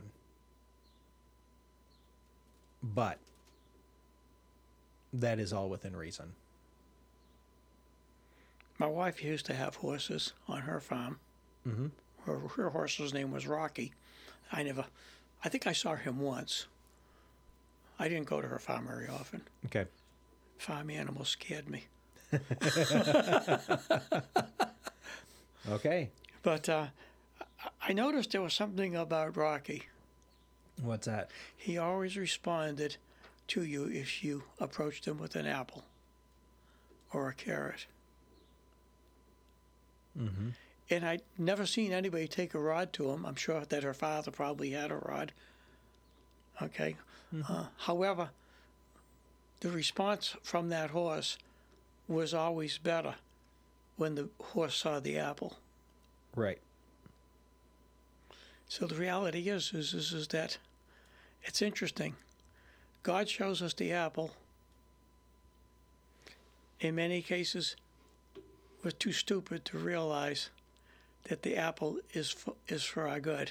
But that is all within reason. My wife used to have horses on her farm. Mm-hmm. Her, her horse's name was Rocky. I never, I think I saw him once. I didn't go to her farm very often. Okay. Farm animals scared me. Okay. But uh, I noticed there was something about Rocky. What's that? He always responded to you if you approached him with an apple or a carrot. Mm-hmm. And I'd never seen anybody take a rod to him. I'm sure that her father probably had a rod. Okay. Mm-hmm. Uh, however, the response from that horse was always better when the horse saw the apple. Right. So the reality is, is, is, is that it's interesting. God shows us the apple. In many cases, we're too stupid to realize that the apple is for, is for our good.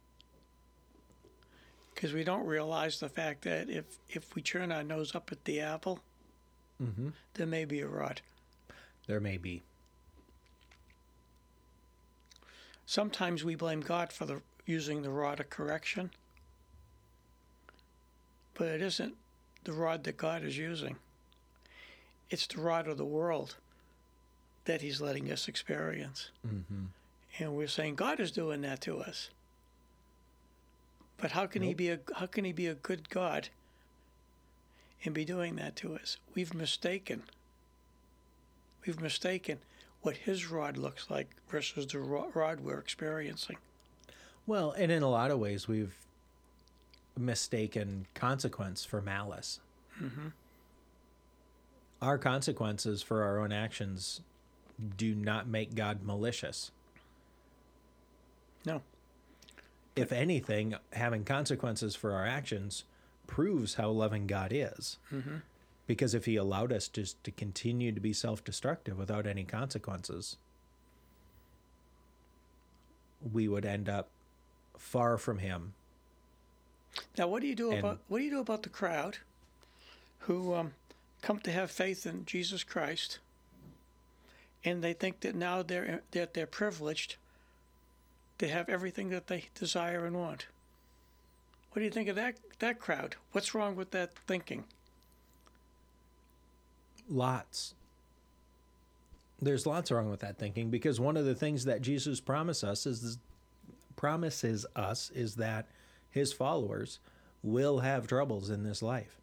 Because we don't realize the fact that if, if we turn our nose up at the apple, Mm-hmm. there may be a rod. There may be. Sometimes we blame God for the using the rod of correction, but it isn't the rod that God is using. It's the rod of the world that he's letting us experience. Mm-hmm. And we're saying God is doing that to us. But how can Nope. he be a how can he be a good God and be doing that to us? We've mistaken. We've mistaken what his rod looks like versus the ro- rod we're experiencing. Well, and in a lot of ways, we've mistaken consequence for malice. Mm-hmm. Our consequences for our own actions do not make God malicious. No. If anything, having consequences for our actions proves how loving God is. Mm-hmm. Because if he allowed us just to continue to be self-destructive without any consequences, we would end up far from him. Now, what do you do And- about what do you do about the crowd who um, come to have faith in Jesus Christ, and they think that now they're that they're privileged to have everything that they desire and want? What do you think of that that crowd? What's wrong with that thinking? Lots. There's lots wrong with that thinking, because one of the things that Jesus promise us is promises us is that his followers will have troubles in this life.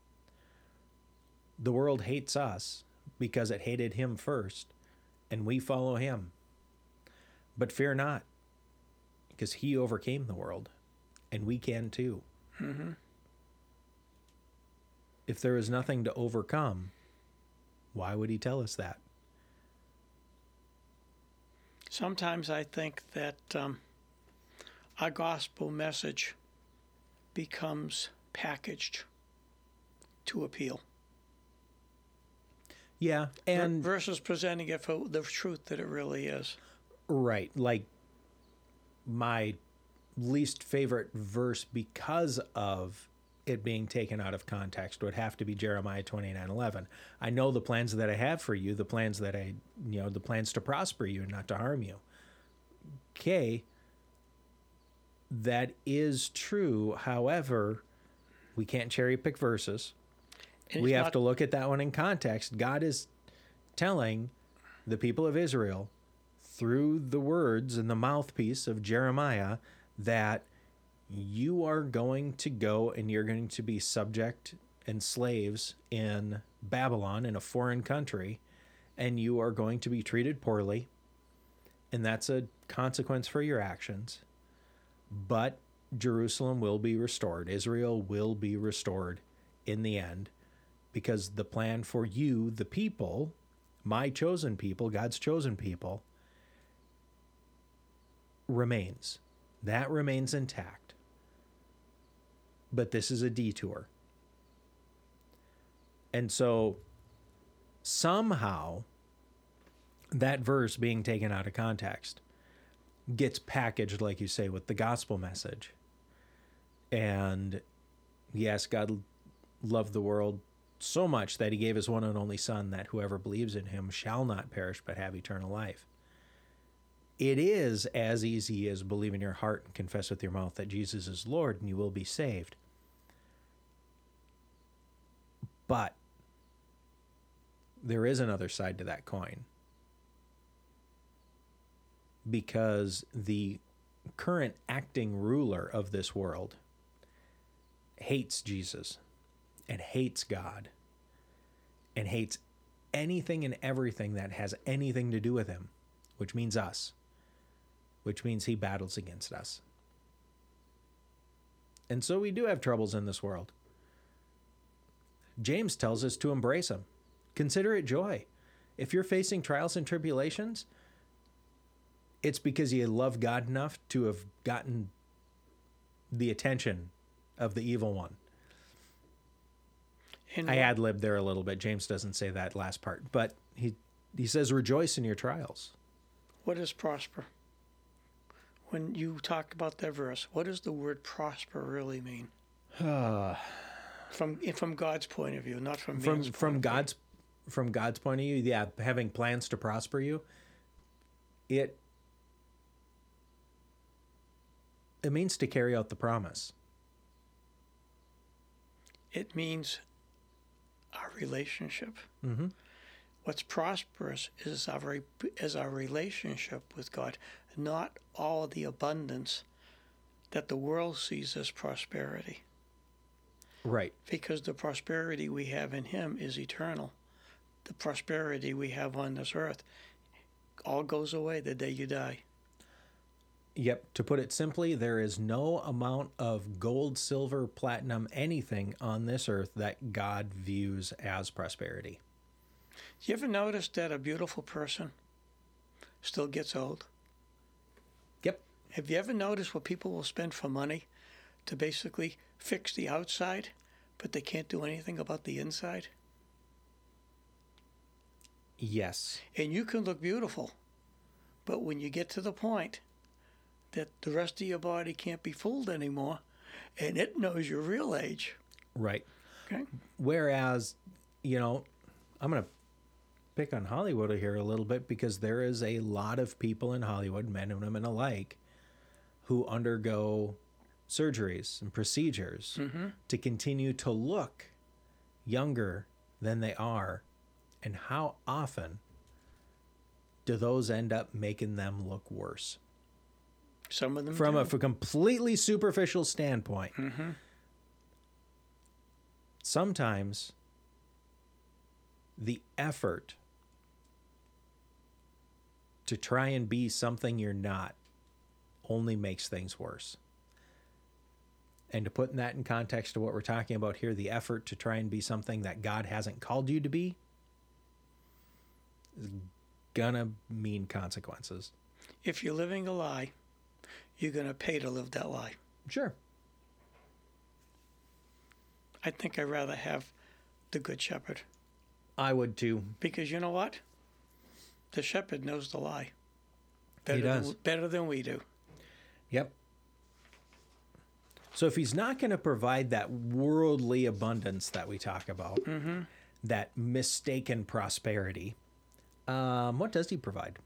The world hates us because it hated him first, and we follow him. But fear not, because he overcame the world, and we can too. Mm-hmm. If there is nothing to overcome, why would he tell us that? Sometimes I think that um, our gospel message becomes packaged to appeal. Yeah, and versus presenting it for the truth that it really is. right, like my least favorite verse because of it being taken out of context would have to be Jeremiah twenty-nine eleven. I know the plans that I have for you, the plans that I, you know, the plans to prosper you and not to harm you. Okay, that is true. However, we can't cherry pick verses. And We it's have not- to look at that one in context. God is telling the people of Israel through the words and the mouthpiece of Jeremiah that you are going to go and you're going to be subject and slaves in Babylon, in a foreign country, and you are going to be treated poorly, and that's a consequence for your actions. But Jerusalem will be restored. Israel will be restored in the end, because the plan for you, the people, my chosen people, God's chosen people, remains. That remains intact. But this is a detour. And so somehow that verse being taken out of context gets packaged, like you say, with the gospel message. And yes, God loved the world so much that he gave his one and only Son, that whoever believes in him shall not perish but have eternal life. It is as easy as believe in your heart and confess with your mouth that Jesus is Lord, and you will be saved. But there is another side to that coin, because the current acting ruler of this world hates Jesus and hates God and hates anything and everything that has anything to do with him, which means us, which means he battles against us. And so we do have troubles in this world. James tells us to embrace them. Consider it joy. If you're facing trials and tribulations, it's because you love God enough to have gotten the attention of the evil one. And I ad-libbed there a little bit. James doesn't say that last part, but he he says rejoice in your trials. what is prosper? When you talk about that verse, what does the word prosper really mean? From from God's point of view, not from from man's point from of view. God's from God's point of view, yeah, having plans to prosper you, it it means to carry out the promise. It means our relationship. Mm-hmm. What's prosperous is our re- is our relationship with God, not all the abundance that the world sees as prosperity. Right. Because the prosperity we have in Him is eternal. The prosperity we have on this earth all goes away the day you die. Yep. To put it simply, there is no amount of gold, silver, platinum, anything on this earth that God views as prosperity. You ever notice that a beautiful person still gets old? Yep. Have you ever noticed what people will spend for money to basically fix the outside, but they can't do anything about the inside? Yes. And you can look beautiful, but when you get to the point that the rest of your body can't be fooled anymore, and it knows your real age. Right. Okay. Whereas, you know, I'm going to pick on Hollywood here a little bit, because there is a lot of people in Hollywood, men and women alike, who undergo surgeries and procedures Mm-hmm. to continue to look younger than they are. And how often do those end up making them look worse? Some of them From do. a, from a completely superficial standpoint. Mm-hmm. Sometimes the effort to try and be something you're not only makes things worse. And to put that in context to what we're talking about here, the effort to try and be something that God hasn't called you to be is gonna mean consequences. If you're living a lie, you're going to pay to live that lie. Sure. I think I'd rather have the Good Shepherd. I would too. Because you know what? The shepherd knows the lie. Better He does. Than, better than we do. Yep. So if he's not going to provide that worldly abundance that we talk about, Mm-hmm. that mistaken prosperity, um, what does he provide?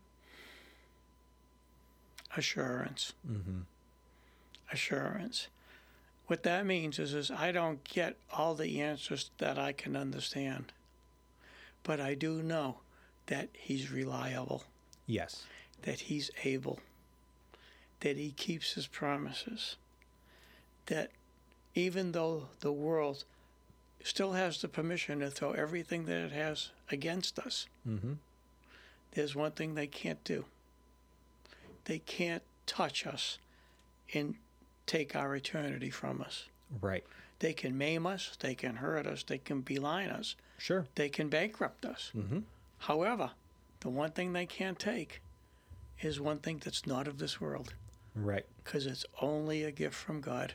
Assurance. Mm-hmm. Assurance. What that means is, is I don't get all the answers that I can understand. But I do know that he's reliable, Yes. that he's able, that he keeps his promises, that even though the world still has the permission to throw everything that it has against us, Mm-hmm. there's one thing they can't do. They can't touch us and take our eternity from us. Right. They can maim us, they can hurt us, they can beeline us, Sure. they can bankrupt us. Mm-hmm. However, the one thing they can't take is one thing that's not of this world, Right. because it's only a gift from God.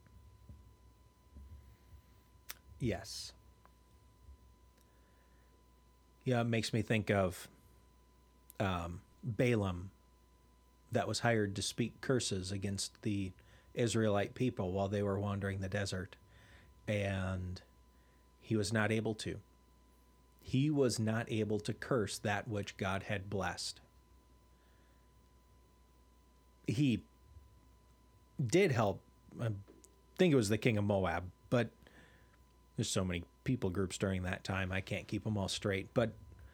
Yes. Yeah, it makes me think of um, Balaam, that was hired to speak curses against the Israelite people while they were wandering the desert. And he was not able to. He was not able to curse that which God had blessed. He did help, I think it was the king of Moab, but there's so many people groups during that time, I can't keep them all straight. But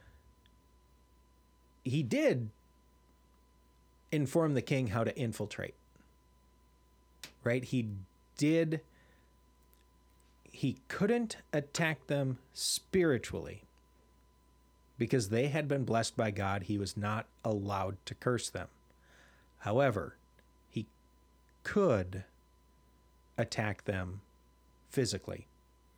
he did inform the king how to infiltrate. Right? He did. He couldn't attack them spiritually because they had been blessed by God. He was not allowed to curse them. However, he could attack them physically.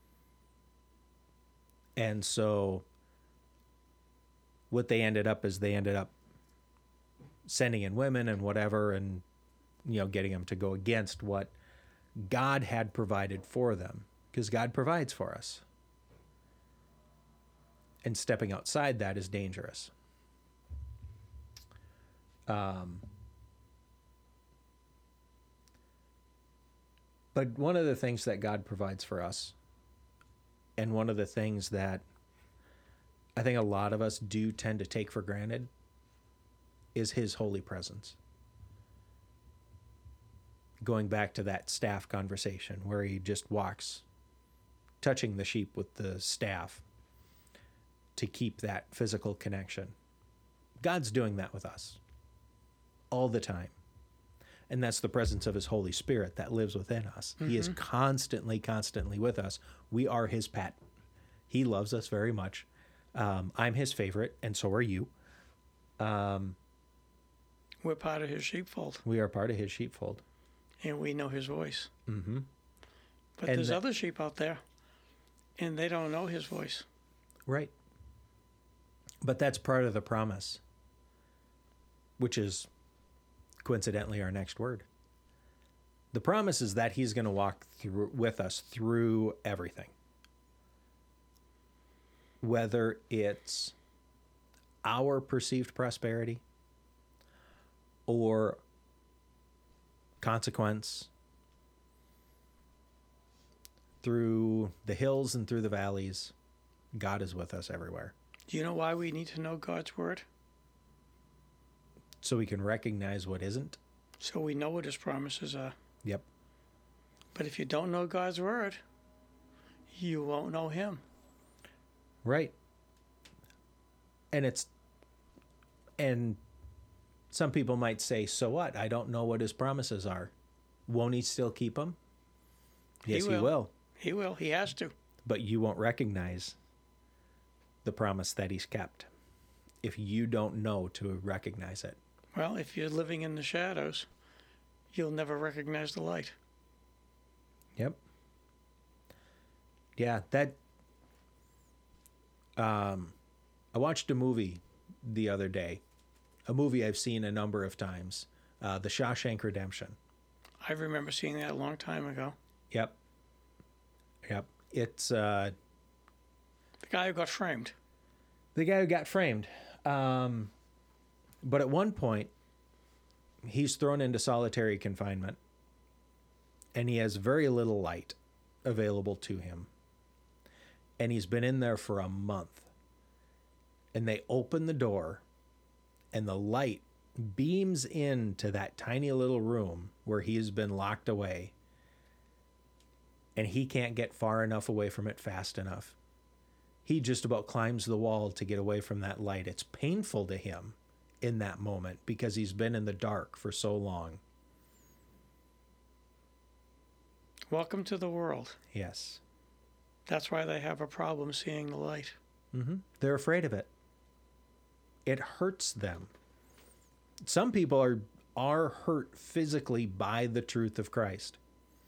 And so what they ended up is they ended up sending in women and whatever, and, you know, getting them to go against what God had provided for them, because God provides for us. And stepping outside that is dangerous. Um, but one of the things that God provides for us, and one of the things that I think a lot of us do tend to take for granted, is his holy presence. Going back to that staff conversation where he just walks, touching the sheep with the staff to keep that physical connection. God's doing that with us all the time. And that's the presence of his Holy Spirit that lives within us. Mm-hmm. He is constantly, constantly with us. We are his pet. He loves us very much. Um, I'm his favorite, and so are you. Um, We're part of his sheepfold, we are part of his sheepfold. and we know his voice. Mm-hmm. But And there's the- other sheep out there, and they don't know his voice. Right. But that's part of the promise, which is coincidentally our next word. The promise is that he's going to walk through with us through everything. Whether it's our perceived prosperity or consequence, through the hills and through the valleys, God is with us everywhere. Do you know why we need to know God's word? So we can recognize what isn't. So we know what his promises are. Yep. But if you don't know God's word, you won't know him. Right. And it's, and some people might say, so what? I don't know what his promises are. Won't he still keep them? Yes, he will. He will. He will. He has to. But you won't recognize the promise that he's kept if you don't know to recognize it. Well, if you're living in the shadows, you'll never recognize the light. Yep. Yeah, that... Um, I watched a movie the other day, a movie I've seen a number of times, uh, The Shawshank Redemption. I remember seeing that a long time ago. Yep. Yep. It's uh, the guy who got framed. The guy who got framed. Um, but at one point, he's thrown into solitary confinement, and he has very little light available to him. And he's been in there for a month. And they open the door, and the light beams into that tiny little room where he has been locked away. And he can't get far enough away from it fast enough. He just about climbs the wall to get away from that light. It's painful to him in that moment because he's been in the dark for so long. Welcome to the world. Yes. That's why they have a problem seeing the light. Mm-hmm. They're afraid of it. It hurts them. Some people are are hurt physically by the truth of Christ.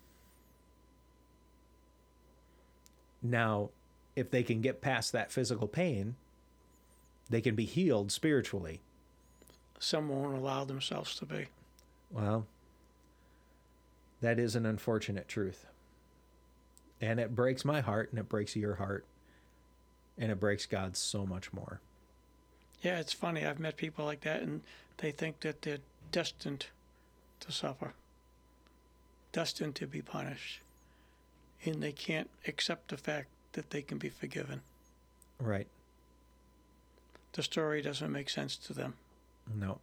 Now, if they can get past that physical pain, they can be healed spiritually. Some won't allow themselves to be. Well, that is an unfortunate truth. And it breaks my heart, and it breaks your heart, and it breaks God's so much more. Yeah, it's funny. I've met people like that, and they think that they're destined to suffer, destined to be punished. And they can't accept the fact that they can be forgiven. Right. The story doesn't make sense to them. No.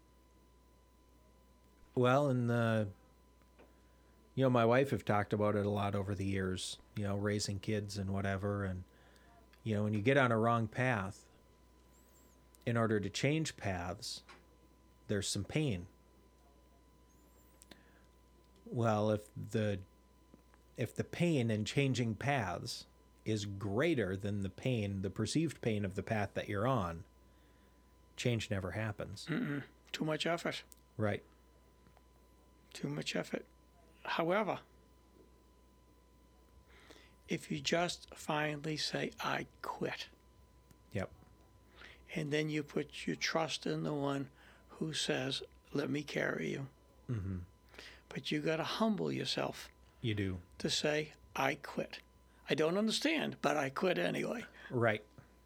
Well, and the, you know, my wife have talked about it a lot over the years, you know, raising kids and whatever. And, you know, when you get on a wrong path, in order to change paths, there's some pain. Well, if the if the pain in changing paths is greater than the pain, the perceived pain of the path that you're on, change never happens. Mm-mm. Too much effort. Right. Too much effort. However, if you just finally say, I quit. Yep. And then you put your trust in the one who says, let me carry you. Mm-hmm. But you got to humble yourself. You do. To say, I quit. I don't understand, but I quit anyway. Right.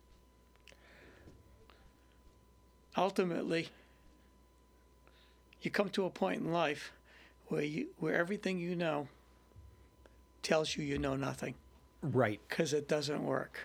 Ultimately, you come to a point in life where you, where everything you know tells you you know nothing. Right. Because it doesn't work.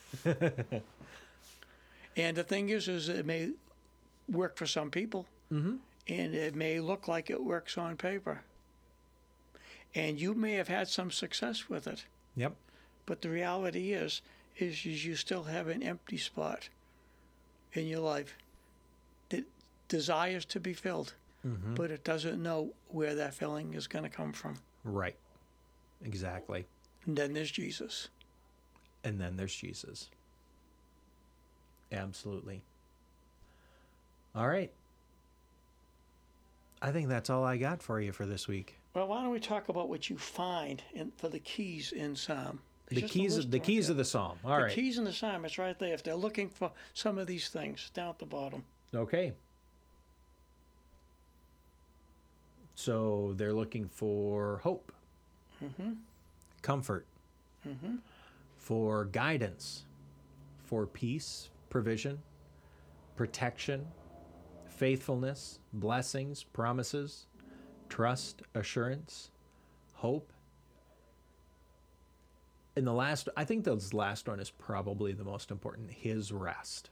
And the thing is, is it may work for some people, mm-hmm. and it may look like it works on paper. And you may have had some success with it. Yep. But the reality is, is you still have an empty spot in your life that desires to be filled, mm-hmm. but it doesn't know where that filling is going to come from. Right. Exactly. And then there's Jesus. And then there's Jesus. Absolutely. All right. I think that's all I got for you for this week. Well, why don't we talk about what you find in, for the keys in Psalm? The keys, the keys of the Psalm. All right. The keys in the Psalm, it's right there. If they're looking for some of these things, down at the bottom. Okay. So they're looking for hope, Mm-hmm. comfort, Mm-hmm. for guidance, for peace, provision, protection, faithfulness, blessings, promises, trust, assurance, hope. And the last, I think this last one is probably the most important, his rest.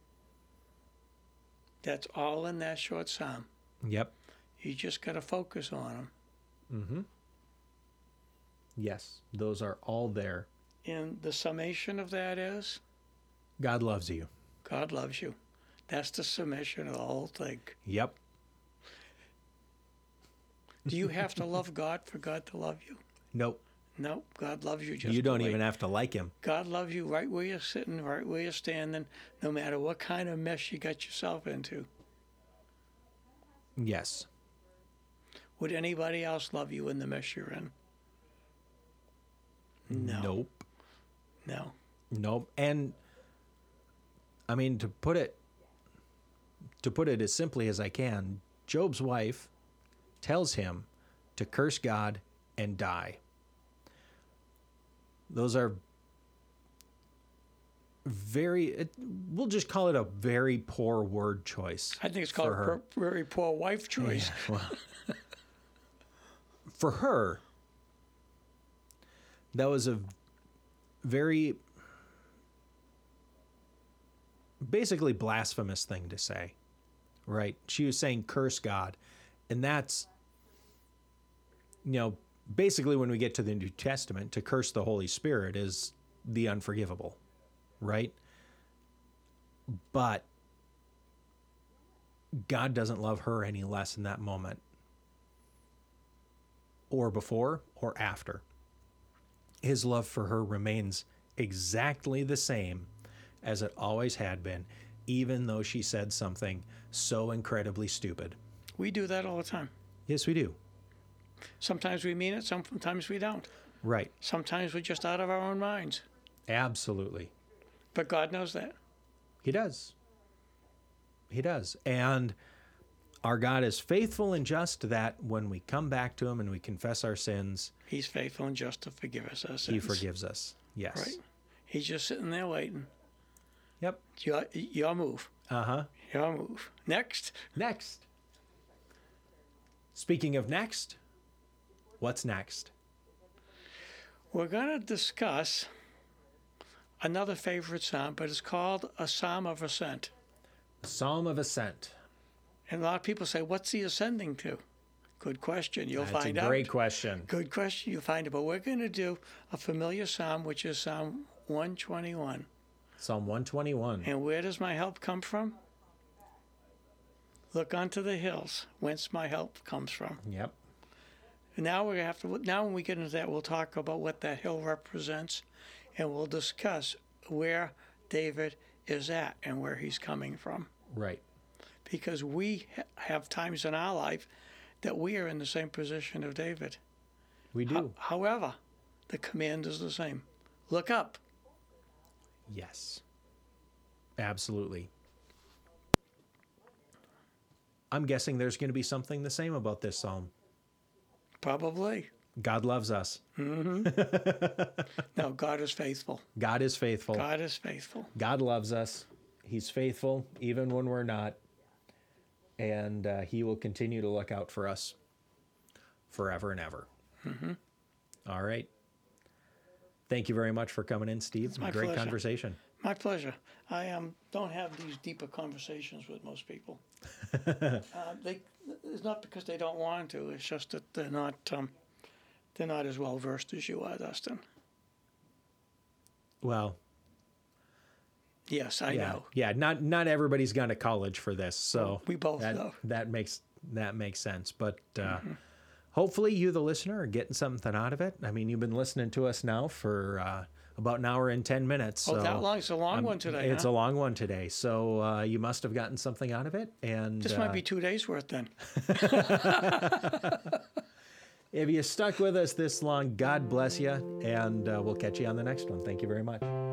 That's all in that short psalm. Yep. You just got to focus on them. Mm-hmm. Yes, those are all there. And the summation of that is God loves you. God loves you. That's the summation of the whole thing. Yep. Do you have to love God for God to love you? Nope. No, God loves you just You don't the way- even have to like him. God loves you right where you're sitting, right where you're standing, no matter what kind of mess you got yourself into. Yes. Would anybody else love you in the mess you're in? No. Nope. No. Nope. And I mean, to put it to put it as simply as I can, Job's wife tells him to curse God and die. Those are very, it, we'll just call it a very poor word choice. I think it's called for a her. per- very poor wife choice. Yeah, well, for her, that was a very basically blasphemous thing to say, right? She was saying curse God, and that's, you know, basically when we get to the New Testament, to curse the Holy Spirit is the unforgivable, right? But God doesn't love her any less in that moment, or before or after. His love for her remains exactly the same as it always had been, even though she said something so incredibly stupid. We do that all the time. Yes, we do. Sometimes we mean it, sometimes we don't. Right. Sometimes we're just out of our own minds. Absolutely. But God knows that. He does. He does. And our God is faithful and just that when we come back to him and we confess our sins, He's faithful and just to forgive us our sins. he forgives us. Yes. Right. He's just sitting there waiting. Yep. Your, your move. Uh-huh. Your move. Next. Next. Speaking of next, what's next? We're going to discuss another favorite psalm, but it's called a Psalm of Ascent. Psalm of Ascent. And a lot of people say, what's he ascending to? Good question. You'll That's find a out. great question. Good question. You'll find it. But we're going to do a familiar psalm, which is Psalm one twenty-one. Psalm one twenty-one. And where does my help come from? Look unto the hills, whence my help comes from. Yep. And now we have to. Now, when we get into that, we'll talk about what that hill represents, and we'll discuss where David is at and where he's coming from. Right. Because we ha- have times in our life that we are in the same position of David. We do. Ho- however, the command is the same. Look up. Yes. Absolutely. I'm guessing there's going to be something the same about this psalm. Probably. God loves us. No, God is faithful. God is faithful. God is faithful. God loves us. He's faithful even when we're not. And uh, he will continue to look out for us forever and ever. Mm-hmm. All right. Thank you very much for coming in, Steve. It's my Great pleasure. conversation. My pleasure. I um, don't have these deeper conversations with most people. uh, they, it's not because they don't want to. It's just that they're not um, they're not as well versed as you are, Dustin. Well, Yes, I yeah, know. yeah. Not not everybody's gone to college for this, so We both that know. that makes that makes sense. But uh, Mm-hmm. hopefully, you, the listener, are getting something out of it. I mean, you've been listening to us now for uh, about an hour and ten minutes. Oh, so that long? It's a long um, one today, It's huh? a long one today, so uh, you must have gotten something out of it. And This uh, might be two days worth then. if you stuck with us this long, God bless you, and uh, we'll catch you on the next one. Thank you very much.